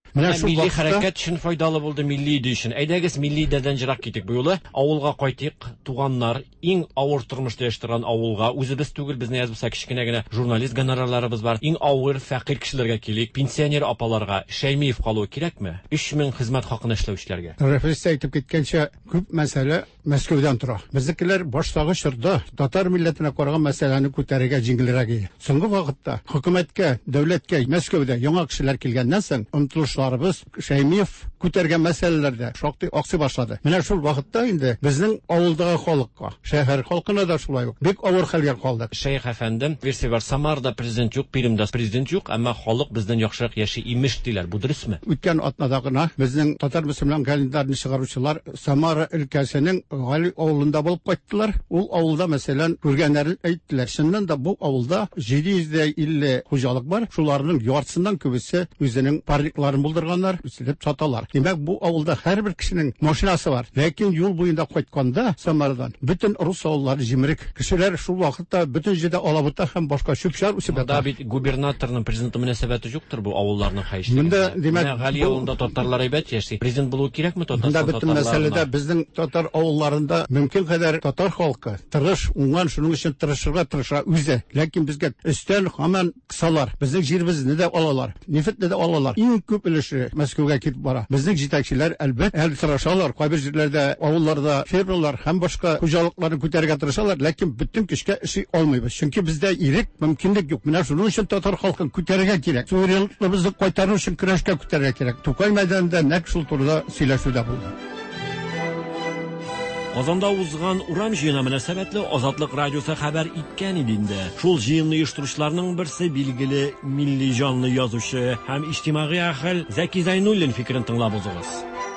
Менә Менә шул милли вакытта хәрәкәт өчен файдалы булды, милли иде өчен. Әйдәгез милли идәдән җырак китик бу юлы. Авылга кайтыйк, туганнар, иң авыр тормышта яшәтергән авылга. Үзебез түгел, безне язбыса кичкенә генә журналист гонорарларыбыз бар. Иң авыр фәкыйрь кешеләргә килик, пенсионер апаларга, Шәймиев калу кирәкме? өч мең хезмәт хакын эшләүчеләргә. Рәфис әйтеп киткәнчә, күп мәсьәлә Мәскәүдән тора. Безнекеләр баштагы чорда татар милләтенә караган мәсьәләне күтәрергә җиңелрәк иде. Соңгы вакытта хөкүмәткә, дәүләткә Мәскәүдә яңа кешеләр килгәннән соң, омтылышларыбыз Шәймиев күтәргән мәсьәләләрдә шактый аксый башлады. Менә шул вакытта инде безнең авылдагы халыкка, шәһәр халкына да шулай ук бик авыр хәлгә калдык. Шәйх әфәндем, версия бар, Самарда президент юк, Пермдә президент юк, әмма халык бездән яхшырак яши имеш диләр. Бу дөресме? Үткән атнада гына безнең татар мөселман календарьны чыгаручылар Самара өлкәсенең Гали авылында булып кайттылар. Ул авылда мәсәлән күргәннәрен әйттеләр. Шуннан да бу авылда җиде йөз илле хуҗалык бар. Шуларның яртысыннан күбесе үзенең парникларын булдырганнар, үстереп саталар. Димәк, бу авылда һәрбер кешенең машинасы бар. Ләкин юл буенда кайтканда Самарадан бөтен рус авыллары җимерек. Кешеләр шул вакытта бөтен җирдә алабута һәм башка чүп-чар үсеп ята. Да бит губернаторның президент мөнәсәбәте юктыр бу авылларның хәйши. Монда димәк, Гали авылында татарлар әйбәт яши. Президент булу кирәкме Татарстан татарларына? Бөтен мәсьәләдә безнең татар авылларында мөмкин кадәр татар халкы тырыш, уңган, шуның өчен тырышырга тырыша үзе. Ләкин безгә өстән һаман кысалар. Безнең җиребезне дә алалар. Нефтне дә алалар. Иң күп өлеше Мәскәүгә китеп бара. Безнең җитәкчеләр әлбәт әле тырышалар. Кайбер җирләрдә, авылларда фермерлар һәм башка хуҗалыкларны күтәрергә тырышалар, ләкин бөтен көчкә эши алмыйбыз. Чөнки бездә ирек мөмкинлек юк. Менә шуның өчен татар халкын күтәрергә кирәк. Суверенлыгыбызны кайтару өчен көрәшкә күтәрергә кирәк. Тукай мәйданында нәкъ шул турыда сөйләшүдә булды. Казанда узган урам җыены мөнәсәбәтле Азатлык радиосы хәбәр иткән иде инде. Шул җыенны оештыручыларның берсе билгеле милли җанлы язучы һәм иҗтимагый әһел Зәки Зайнуллин фикерен тыңлап узыгыз.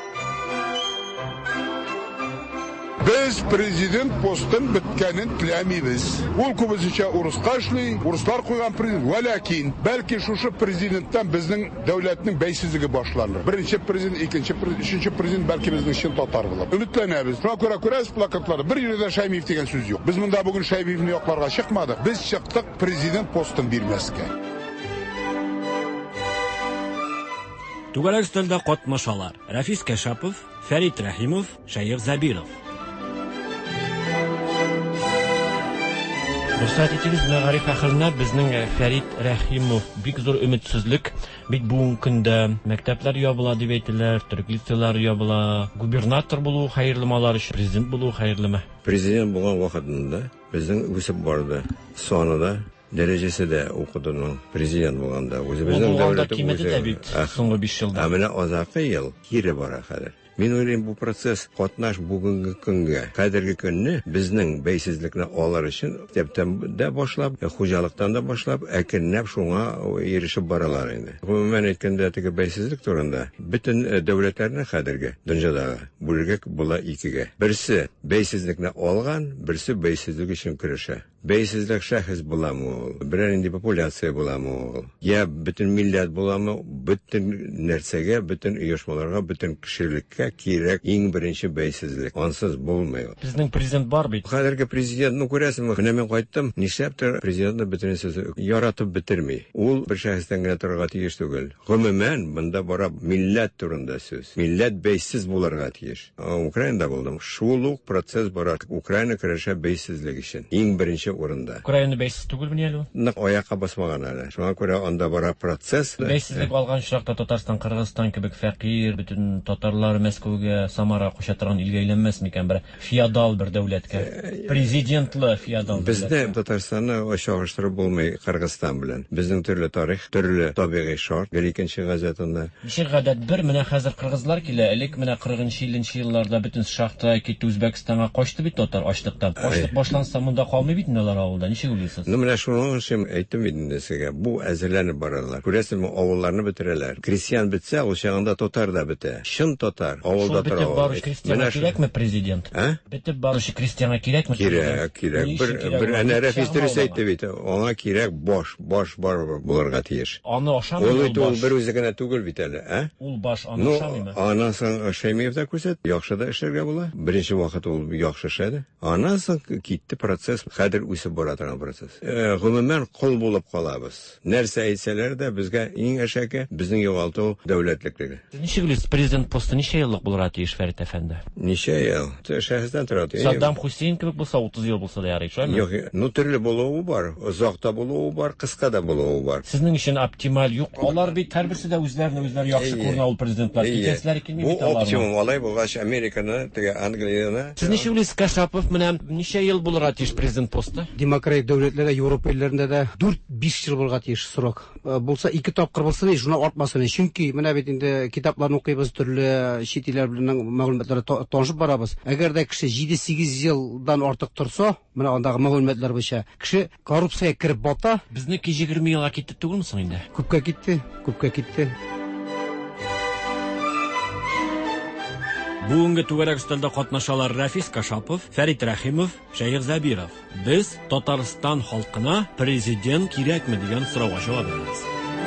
Biz президент постын біткәнін тіләмейбіз. Ол көбісінше урысқа эшлей, урыслар қойған президент. Вәләкин, бәлки шушы президенттан біздің дәүләтнең бәйсезлеге башланыр. Бірінші президент, икенче президент, үшінші президент бәлки біздің шын татар булыр. Өметләнәбез. Шуңа күрә күрәсез плакатлары. Бер жердә Шәймиев дигән сүз юк. Без монда бүген Шәймиевне якларга чыкмадык. Без чыктык президент постын бирмәскә. Түгәрәк стилдә катнашалар. Рафис Кәшапов, Фәрит Рәхимов, Шәйх Забиров. Рөхсәт итегез, мәгариф әһленә безнең Фәрит Рәхимов бик зур өметсезлек. Бит бүгенге көндә мәктәпләр ябыла дип әйтәләр, төрек лицейлары ябыла. Губернатор булу хәерлеме алар өчен, президент булу хәерлеме? Президент булган вакытында безнең үсеп барды. Сонында дәрәҗәсе дә укыдының президент булганда үзебезнең дәүләт соңгы биш елда. Ә менә азакы ел кире бара хәзер. Мин уйлыйм, бу процесс катнаш бүгенге көнгә, кадәрге көнне безнең бәйсезлекне алар өчен мәктәптән дә башлап, хуҗалыктан да башлап, әкренләп шуңа ирешеп баралар инде. Гомумән әйткәндә, теге бәйсезлек турында бөтен дәүләтләрне хәзерге дөньяда бүлгә була икегә. Берсе бәйсезлекне алган, берсе бәйсезлек өчен көрәшә. Бәйсезлек шәхес буламы, берәр инде популяция буламы, я бөтен милләт буламы, бөтен нәрсәгә, бөтен оешмаларга, бөтен кешелеккә кирәк иң беренче бәйсезлек. Ансыз булмый. Безнең президент бар бит. Хәзерге президентны күрәсезме? Менә мин кайттым, нишләптер президентны бөтен сүзе яратып бетерми. Ул бер шәхестән генә торырга тиеш түгел. Гомумән, монда бара милләт турында сүз. Милләт бәйсез булырга тиеш. Украинада булдым. Шул ук процесс бара. Украина көрәшә бәйсезлек өчен. Иң беренче урында. Украина бәйсез түгелме әле? Нык аякка басмаган әле. Шуңа күрә анда бара процесс. Бәйсезлек алган чакта Татарстан, Кыргызстан кебек фәкыйрь, бөтен татарлар Мәскәүгә, Самара куша торган илгә әйләнмәс микән, бер феодал бер дәүләткә. Президентлы феодал. Бездә Татарстанны ачыштырып булмый Кыргызстан белән. Безнең төрле тарих, төрле табигый шарт, икенче газетында. Ничек гадәт бер менә хәзер кыргызлар килә, элек менә кырыгынчы елларда елларда бөтен шахта китте, Үзбәкстанга качты бит татар ачлыктан. Ачлык башланса монда калмый бит алар авылда. Ничек уйлыйсыз? Ну менә шуның өчен әйттем инде сезгә, бу әзерләнеп баралар. Күрәсезме, авылларны бетерәләр. Крестьян бетсә, ул чагында татар да бетә. Шын татар авылда тора. Менә кирәкме президент? Бетеп баручы крестьянга кирәкме? Кирәк, кирәк. Бер бер әнә Рәфис әйтте бит, аңа кирәк баш, баш бар булырга тиеш. Аны ашамый ул баш. Ул бер үзе генә түгел бит әле, ә? Ул баш аны ашамыймы? Аннан соң Шәймиевдә күрсәт, яхшы да эшләргә була. Беренче вакыт ул яхшы эшләде. Аннан соң китте процесс. Хәзер үсеп бара торган процесс. Гомумән кол булып калабыз. Нәрсә әйтсәләр дә безгә иң әшәке безнең югалту дәүләтлеклеге. Ничек президент посты ничә еллык булырга тиеш, Фәрит әфәнде? Ничә ел? Шәхестән тора. Саддам Хусейн кебек булса утыз ел булса да ярый, шулаймы? Юк, ну төрле булуы бар. Озак та булуы бар, кыска да булуы бар. Сезнең өчен оптималь юк. Алар бит һәрберсе дә үзләренә үзләре яхшы күренә ул президентлар. Икенчеләр килми бит алар. Бу оптимум алай булгач Американы, теге Англияны. Сез ничек уйлыйсыз, Кашапов менә ничә ел булырга тиеш президент посты? Демократик дәүләтләрдә, Европа илләрендә дә дүрт-биш ел булырга тиеш срок. Булса ике тапкыр булсын, шуны артмасын. Чөнки менә бит инде китапларны укыйбыз, төрле чит илләр белән мәгълүматларга танышып барабыз. Әгәр дә кеше җиде-сигез елдан артык торса, менә андагы мәгълүматлар буенча кеше коррупциягә кирип бата. Безнеке егерме елга китте түгелме соң инде? Күпкә китте, күпкә китте. Бүгенге түгәрәк өстәлдә катнашалар Рафис Кашапов, Фәрит Рәхимов, Шәйх Забиров. Без Татарстан халкына президент кирәкме дигән сорауга җавап бирәбез.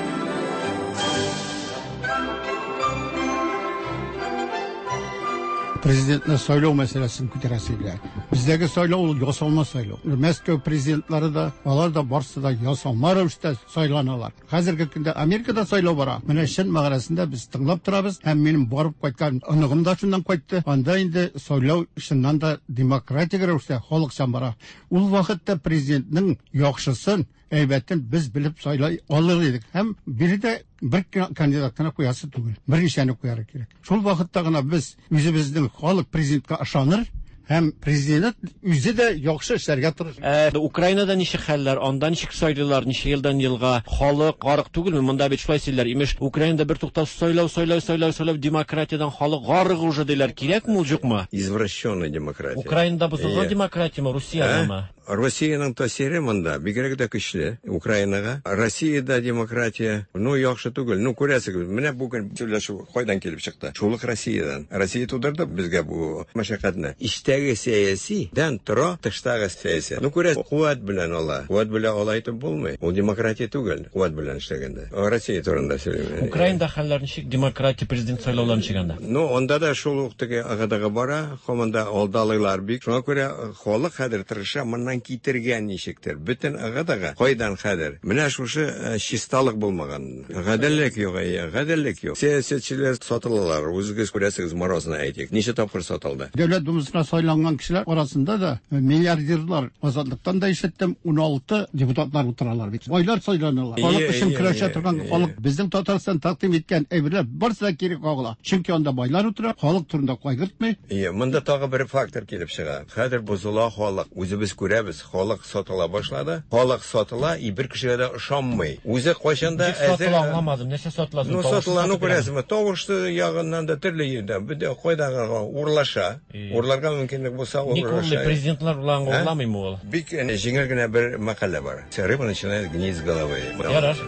Президентны сайлау мәсьәләсен күтәрәсезләр. Бездәге сайлау ул ясалма сайлау. Мәскәү президентлары да, алар да барсы да ясалма рәвештә сайланалар. Хәзерге көндә Америкада сайлау бара. Менә шин мәгәрәсендә без тыңлап торабыз. Һәм минем барып кайткан оныгым да шуннан кайтты. Анда инде сайлау шуннан да демократик рәвештә халыкчан бара. Ул вакытта президентның яхшысын әйбәттән без белеп сайлай алыр идек. Һәм биредә бер кандидатны куясы түгел. Берничәне куяры кирәк. Шул вакытта гына без үзебезнең халык президентка ышаныр. Һәм президент үзе дә яхшы эшләргә тырыш. Ә Украинада ничек хәлләр? Анда ничек сайлыйлар? Ничек елдан елга халык гарык түгелме? Монда бит шулай сөйләр. Имеш, Украинада бер туктап сайлау, сайлау, сайлау, сайлау, демократиядан халык гарык уже диләр. Кирәкме ул юкмы? Извращенная демократия. Украинада бузылган демократиямы, Россиядамы? Россиянең тәсире монда бигрәк тә көчле. Украинага, Россиядә демократия, ну яхшы түгел. Ну күрәсез, менә бүген сөйләшү кайдан килеп чыкты? Шулык Россиядән. Россия тудырды безгә бу мәшәкатьне. Иштәге сәяси дан тора тыштагы сәяси. Ну күрәсез, куәт белән ала. Куәт белән ала итеп булмый. Ул демократия түгел, куәт белән эшләгәндә. Россия турында сөйләйм. Украинада хәлләр ничек? Демократия президент сайлауларын чыганда. Ну анда да шул ук теге агадагы бара, һаманда алдалыйлар бик. Шуңа күрә халык хәзер тырыша моннан китергән ничектер. Бөтен агадага кайдан хәзер. Менә шушы чисталык булмаган. Гаделлек юк, гаделлек юк. Сәясәтчеләр сатылалар. Үзегез күрәсез, Морозны әйтик. Ничә тапкыр сатылды? Дәүләт думасына сайланган кешеләр арасында да миллиардерлар, азатлыктан да ишеттем, ун алты депутатлар утыралар бит. Байлар сайланалар. Халык өчен көрәшә торган халык безнең Татарстан тәкъдим иткән әйберләр барысы да кирәк агыла. Чөнки анда байлар утыра, халык турында кайгыртмый. Ие, монда тагы бер фактор килеп чыга. Хәзер бузыла халык. Үзебез күрәбез, халык сатыла башлады. Халык сатыла, и бер кешегә дә ышанмый. Үзе кайчанда сатыла аңламадым. Нәрсә сатыла? Ну сатыла, ну күрәсезме, тавышты ягыннан да төрле йөрдә. Бөтә кайдагы урлаша. Урларга мөмкинлек булса, урлаша. Президентлар белән урламыймы ул? Бик җиңел генә бер мәкалә бар. Рыба начинает гнить с головы. Ярар.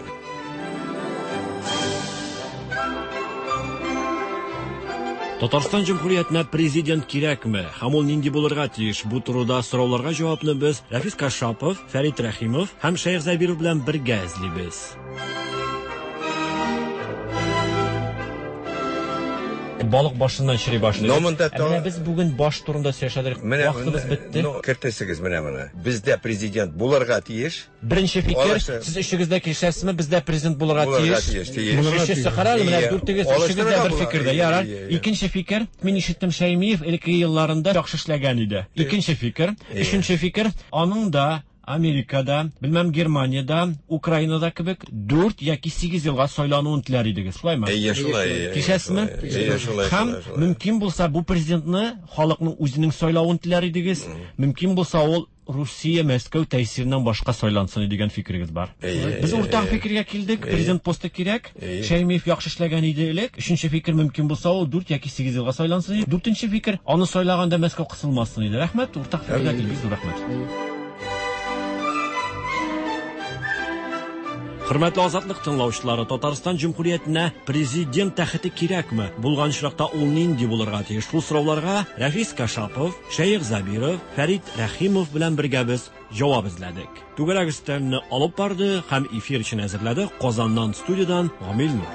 Татарстан Җумһуриятенә президент кирәкме? Һәм ул нинди булырга тиеш? Бу турыда сорауларга җавапны без Рафис Кашапов, Фәрит Рәхимов һәм Шәйх Забиров белән бергә эзлибез. Балык башыннан чыри башлый. Менә без бүген баш турында сөйләшәдек. Вакытыбыз бетте. Ну, кертәсегез менә моны. Бездә президент булырга тиеш. Беренче фикер, сез ишегездә кишәсезме? Бездә президент булырга тиеш. Өченчесе карар, менә дүртегез ишегездә бер фикердә. Ярар. Икенче фикер, мин ишеттем, Шәймиев элекке елларында яхшы эшләгән иде. Икенче фикер, өченче фикер, аның да Америкада, билмәм Германиядә, Украинада кебек дүрт яки сигез елга сайлануын теләр идегез. Шулаймы? Әйе, шулай. Кишәсезме? Һәм мөмкин булса бу президентны халыкның үзенең сайлавын теләр идегез. Мөмкин булса ул Россия Мәскәү тәэсиреннән башка сайлансын дигән фикерегез бар. Без уртак фикергә килдек. Президент посты кирәк. Шәймиев яхшы эшләгән иде элек. Өченче фикер мөмкин булса ул дүрт яки сигез елга сайлансын. Дүртенче фикер аны сайлаганда Мәскәү кысылмасын иде. Рәхмәт, уртак фикергә килдек. Рәхмәт. Хөрмәтле азатлык тыңлаучылары, Татарстан Җумһуриятенә президент тәхете кирәкме? Булган очракта ул нинди булырга тиеш? Шул сорауларга Рафис Кашапов, Шәйх Забиров, Фәрит Рәхимов белән бергә без җавап эзләдек. Түгәрәк өстәлне алып барды һәм эфир өчен әзерләде Казаннан студиядан Гамил Нур.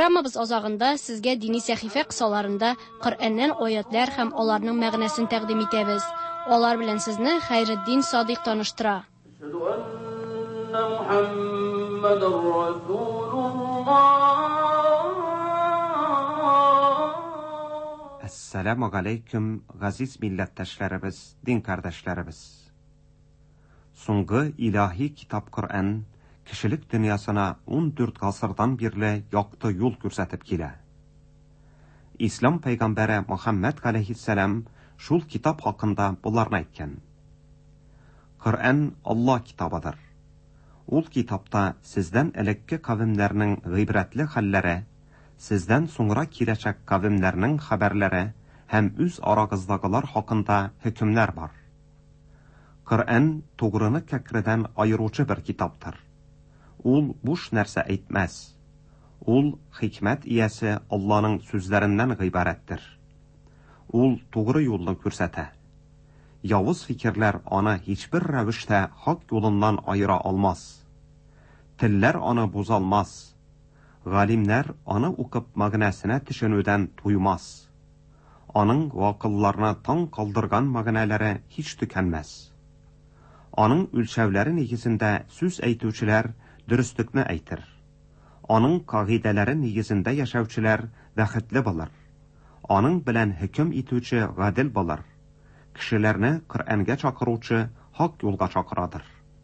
Программабыз азагында сезгә дини сәхифә кысаларында Коръәннән аятьләр һәм аларның мәгънәсен тәкъдим итәбез. Алар белән сезне Хәйретдин Садыйк таныштыра. Ассаламу алейкум, газиз милләттәшләребез, дин кардәшләребез. Соңгы илаһи китап Коръән кешелек дөньясына ун дүрт гасырдан бирле якты юл күрсәтеп килә. Ислам пәйгамбәре Мөхәммәд алейһиссалам шул китап хакында буларны әйткән. Коръән Алла китабыдыр. Ул китапта сездән элекке кавемнәрнең гыйбрәтле хәлләре, сездән соңра киләчәк кавемнәрнең хәбәрләре һәм үз арагыздагылар хакында хөкемнәр бар. Коръән тугрыны кәкредән айыручы бер китаптыр. Ул буш нәрсә әйтмәс. Ул хикмәт иясе Алланың сүзләреннән гыйбарәттер. Ул тугры юлны күрсәтә. Явыз фикерләр аны һичбер рәвештә хак юлыннан айыра алмас. Телләр аны бузалмас. Галимнәр аны укып мәгънәсенә төшенүдән туймас. Аның вакылларны таң калдырган мәгънәләре һич төкәнмәс. Аның үлчәүләре нигезендә сүз әйтүчеләр дөреслекне әйтер. Аның кагыйдәләре нигезендә яшәүчеләр бәхетле булыр. Аның белән хөкем итүче гадел булыр. Кешеләрне Коръәнгә чакыручы хак юлга чакырадыр.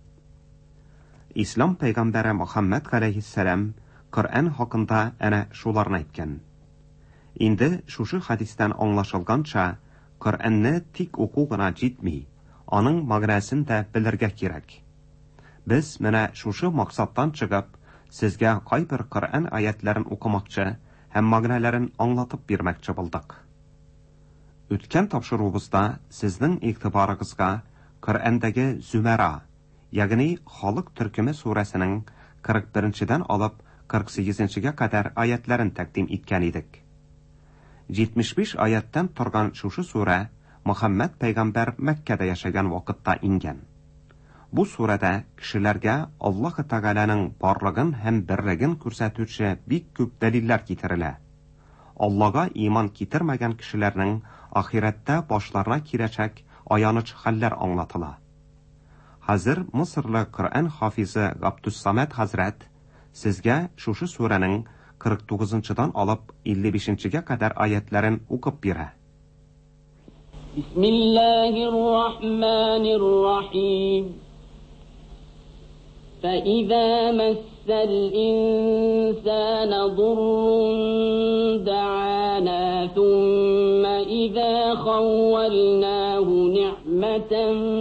Ислам пәйгамбәре Мөхәммәд алейһиссалам Коръән хакында әнә шуларны әйткән. Инде шушы хадистән аңлашылганча, Коръәнне тик уку гына җитми, аның мәгънәсен дә белергә кирәк. Без менә шушы максаттан чыгып, сезгә кайбер Коръән аятларын укымакчы һәм мәгънәләрен аңлатып бирмәкче булдык. Үткән тапшыруыбызда сезнең игътибарыгызга Коръәндәге Зумара, ягъни Халык төркеме сүрәсенең кырык беренчедән алып кырык сигезенчегә кадәр аятларын тәкъдим иткән идек. җитмеш биш аяттан торган шушы сүрә Мөхәммәд пәйгамбәр Мәккәдә яшәгән вакытта ингән. Бу сүрәдә кешеләргә Аллаһ Тәгаләнең барлыгын һәм берлеген күрсәтүче бик күп дәлилләр китерелә. Аллага иман китермәгән кешеләрнең ахирәттә башларына киләчәк аяныч хәлләр аңлатыла. Хәзер Мисырлы Коръән хафизы Габдуссамад хәзрәт сезгә шушы сүрәнең кырык тугызынчыдан алып илле бишенчегә кадәр аятларын укып бирә. Бисмиллаһир-рахманир-рахим. فإذا مس الإنسان ضر دعانا ثم إذا خولناه نعمة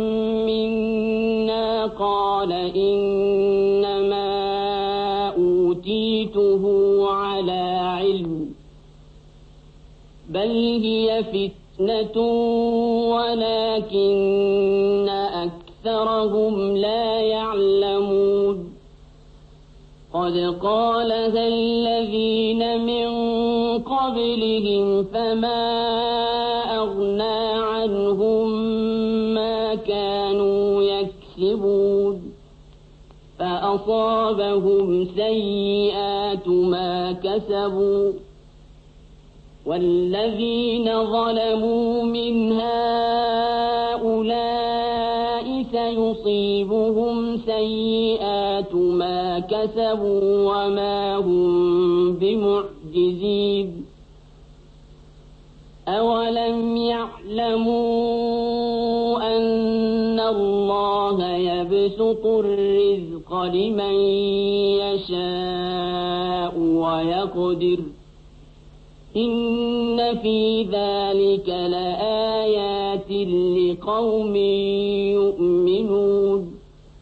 منا قال إنما أوتيته على علم بل هي فتنة ولكن أكثرهم لا يعلمون قد قالها الذين من قبلهم فما أغنى عنهم ما كانوا يكسبون فأصابهم سيئات ما كسبوا والذين ظلموا من هؤلاء سيصيبهم سيئات ما كسبوا وما هم بمعجزين أولم يعلموا أن الله يبسط الرزق لمن يشاء ويقدر إن في ذلك لآيات لقوم يؤمنون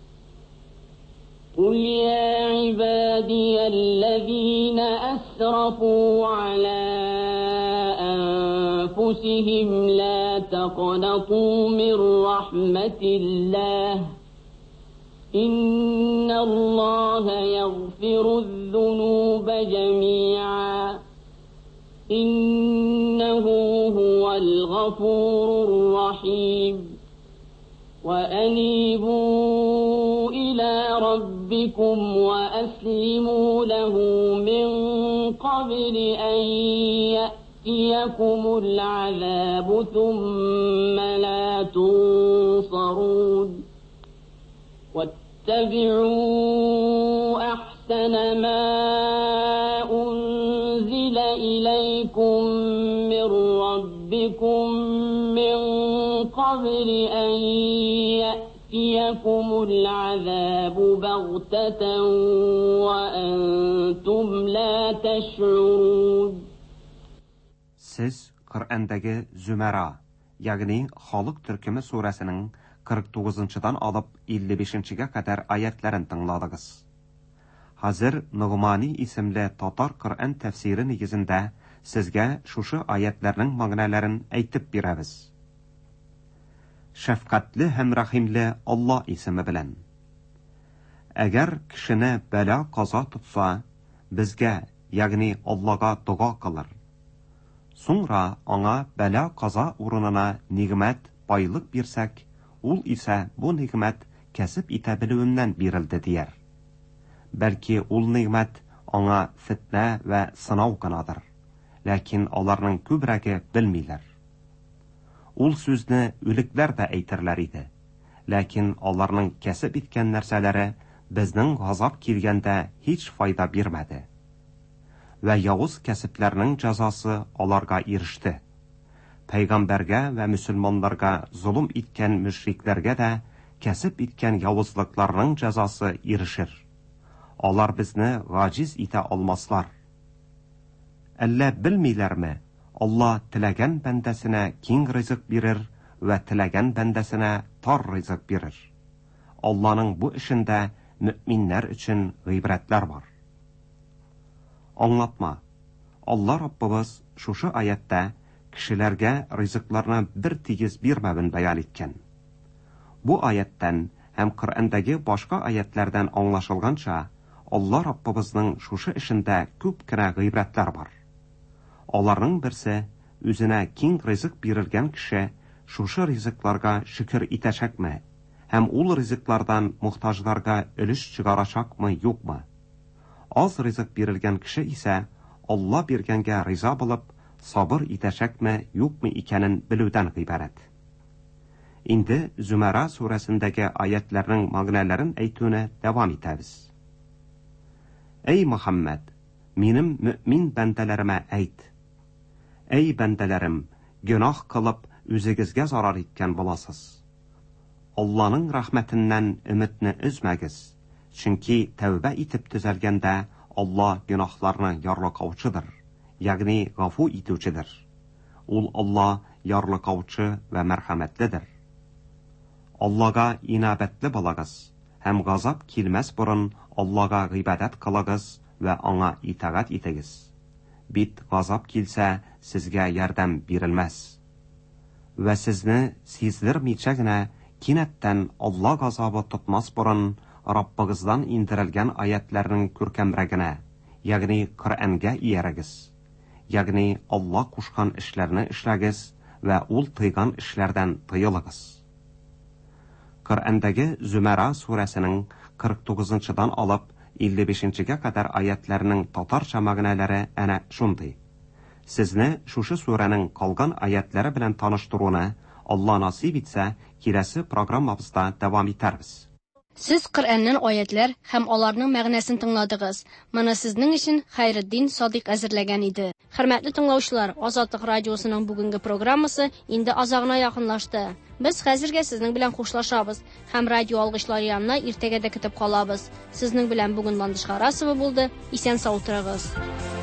قل يا عبادي الذين أسرفوا على أنفسهم لا تقنطوا من رحمة الله إن الله يغفر الذنوب جميعا إنه هو الغفور الرحيم وأنيبوا إلى ربكم وأسلموا له من قبل قبل أن يأتيكم العذاب ثم لا تنصرون واتبعوا أحسن ما أنزل إليكم من ربكم من قبل أن يأتيكم العذاب بغتة وأنتم لا تشعرون. Siz Qur'andagi Zumara, ya'ni Xalq Türkümü surəsinin qirq to'qqizinchidan olib ellik beshinchiga qadar oyatlarini tingladingiz. Hozir Nug'mani ismli Totar Qur'on tafsiri negizida sizga shushu oyatlarning ma'nolarini aytib beramiz. Shafqatli ham rahimli Alloh ismi bilan. Agar kishini balo qazo tutsa, bizga, ya'ni Allohga duo qilar. So'ngra anga balo qazo o'rnina ne'mat, boylik bersak, ul ise bu nimet kesip itebilüğünden birildi diyer. Belki ul nimet ona fitne ve sınav kanadır. Lakin onların kübreki bilmiler. Ul sözünü ölükler de eytirler idi. Lakin onların kesip itken nerseleri bizning gazap kilgende hiç fayda birmedi. Ve Yavuz kesiplerinin cezası onlarga erişti. Peygamberge ve Müslümanlarga zulüm itken müşriklerge de kesip itken yavuzlıklarının cezası erişir. Onlar bizni gaciz ite olmaslar. Elle bilmiler mi? Allah tilegen bendesine king rızık birir ve tilegen bendesine tar rızık birir. Allah'ın bu işinde müminler için gıybretler var. Anlatma. Allah Rabbimiz şuşu ayette kishilarga rizqlarni bir tegiz bermabin bayon etgan. Bu oyatdan ham Qur'ondagi boshqa oyatlardan anglashilgancha, Alloh Rabbimizning shusha ishida ko'pgina g'ibratlar bor. Ularning birsi, o'zina keng rizq berilgan kishi shusha rizqlarga shukr etashakmi, ham ul rizqlardan muhtojlarga ulush chiqarashakmi yo'qmi? Az rizq berilgan kishi esa Alloh berganga rizo bo'lib sabır etashakmi yo'qmi ekanini biluvdan iborat. Endi Zumara surasindagi oyatlarning ma'nolarini aytuvni davom etamiz. Ey Muhammad, mening mu'min bandalarima ayt. Ey bandalarim, gunoh qilib o'zingizga zarar etgan bo'lasiz. Allohning rahmatidan umidni uzmagiz. Chunki tavba etib tuzalganda Alloh gunohlarni yorliqovchidir. Ya'ni g'afu etuvchidir. Ul Alloh yorliqovchi va marhamatlidir. Allohga inobatli bo'lagiz, ham g'azab kelmas burun Allohga ibodat qilasiz va anga itoat etagiz. Bit g'azab kelsa, sizga yordam berilmas. Va sizni sezdirmeychagina kinatdan Alloh g'azobi tutmas burun Rabbingizdan indirilgan oyatlarning ko'rkamragina, ya'ni Qur'onga iyaragiz. Ya'ni Alloh qo'shgan ishlarni ishlagiz va ul tiygan ishlardan tiyilasiz. Qur'ondagi Zumara surasining qirq to'qqizinchidan olib ellik beshinchiga qadar oyatlarining totarcha ma'nolari ana shunday. Sizni shushu suraning qolgan oyatlari bilan tanishtiruvni Alloh nasib etsa, kelasi programmamizda davom etamiz. Siz Qur'onning oyatlar ham ularning ma'nosini tingladingiz. Mana sizning uchun Xayriddin Sodiq azirlagan edi. Hurmatli tinglovchilar, Ozodlik radiosining bugungi programmasi endi ozog'ina yaqinlashdi. Biz hozirga sizning bilan xo'shlashamiz. Ham radio olg'ishlari yanına ertagada ketib qolamiz. Sizning bilan bugun Bandishqa Rasova bo'ldi. Esen sog' o'tirasiz.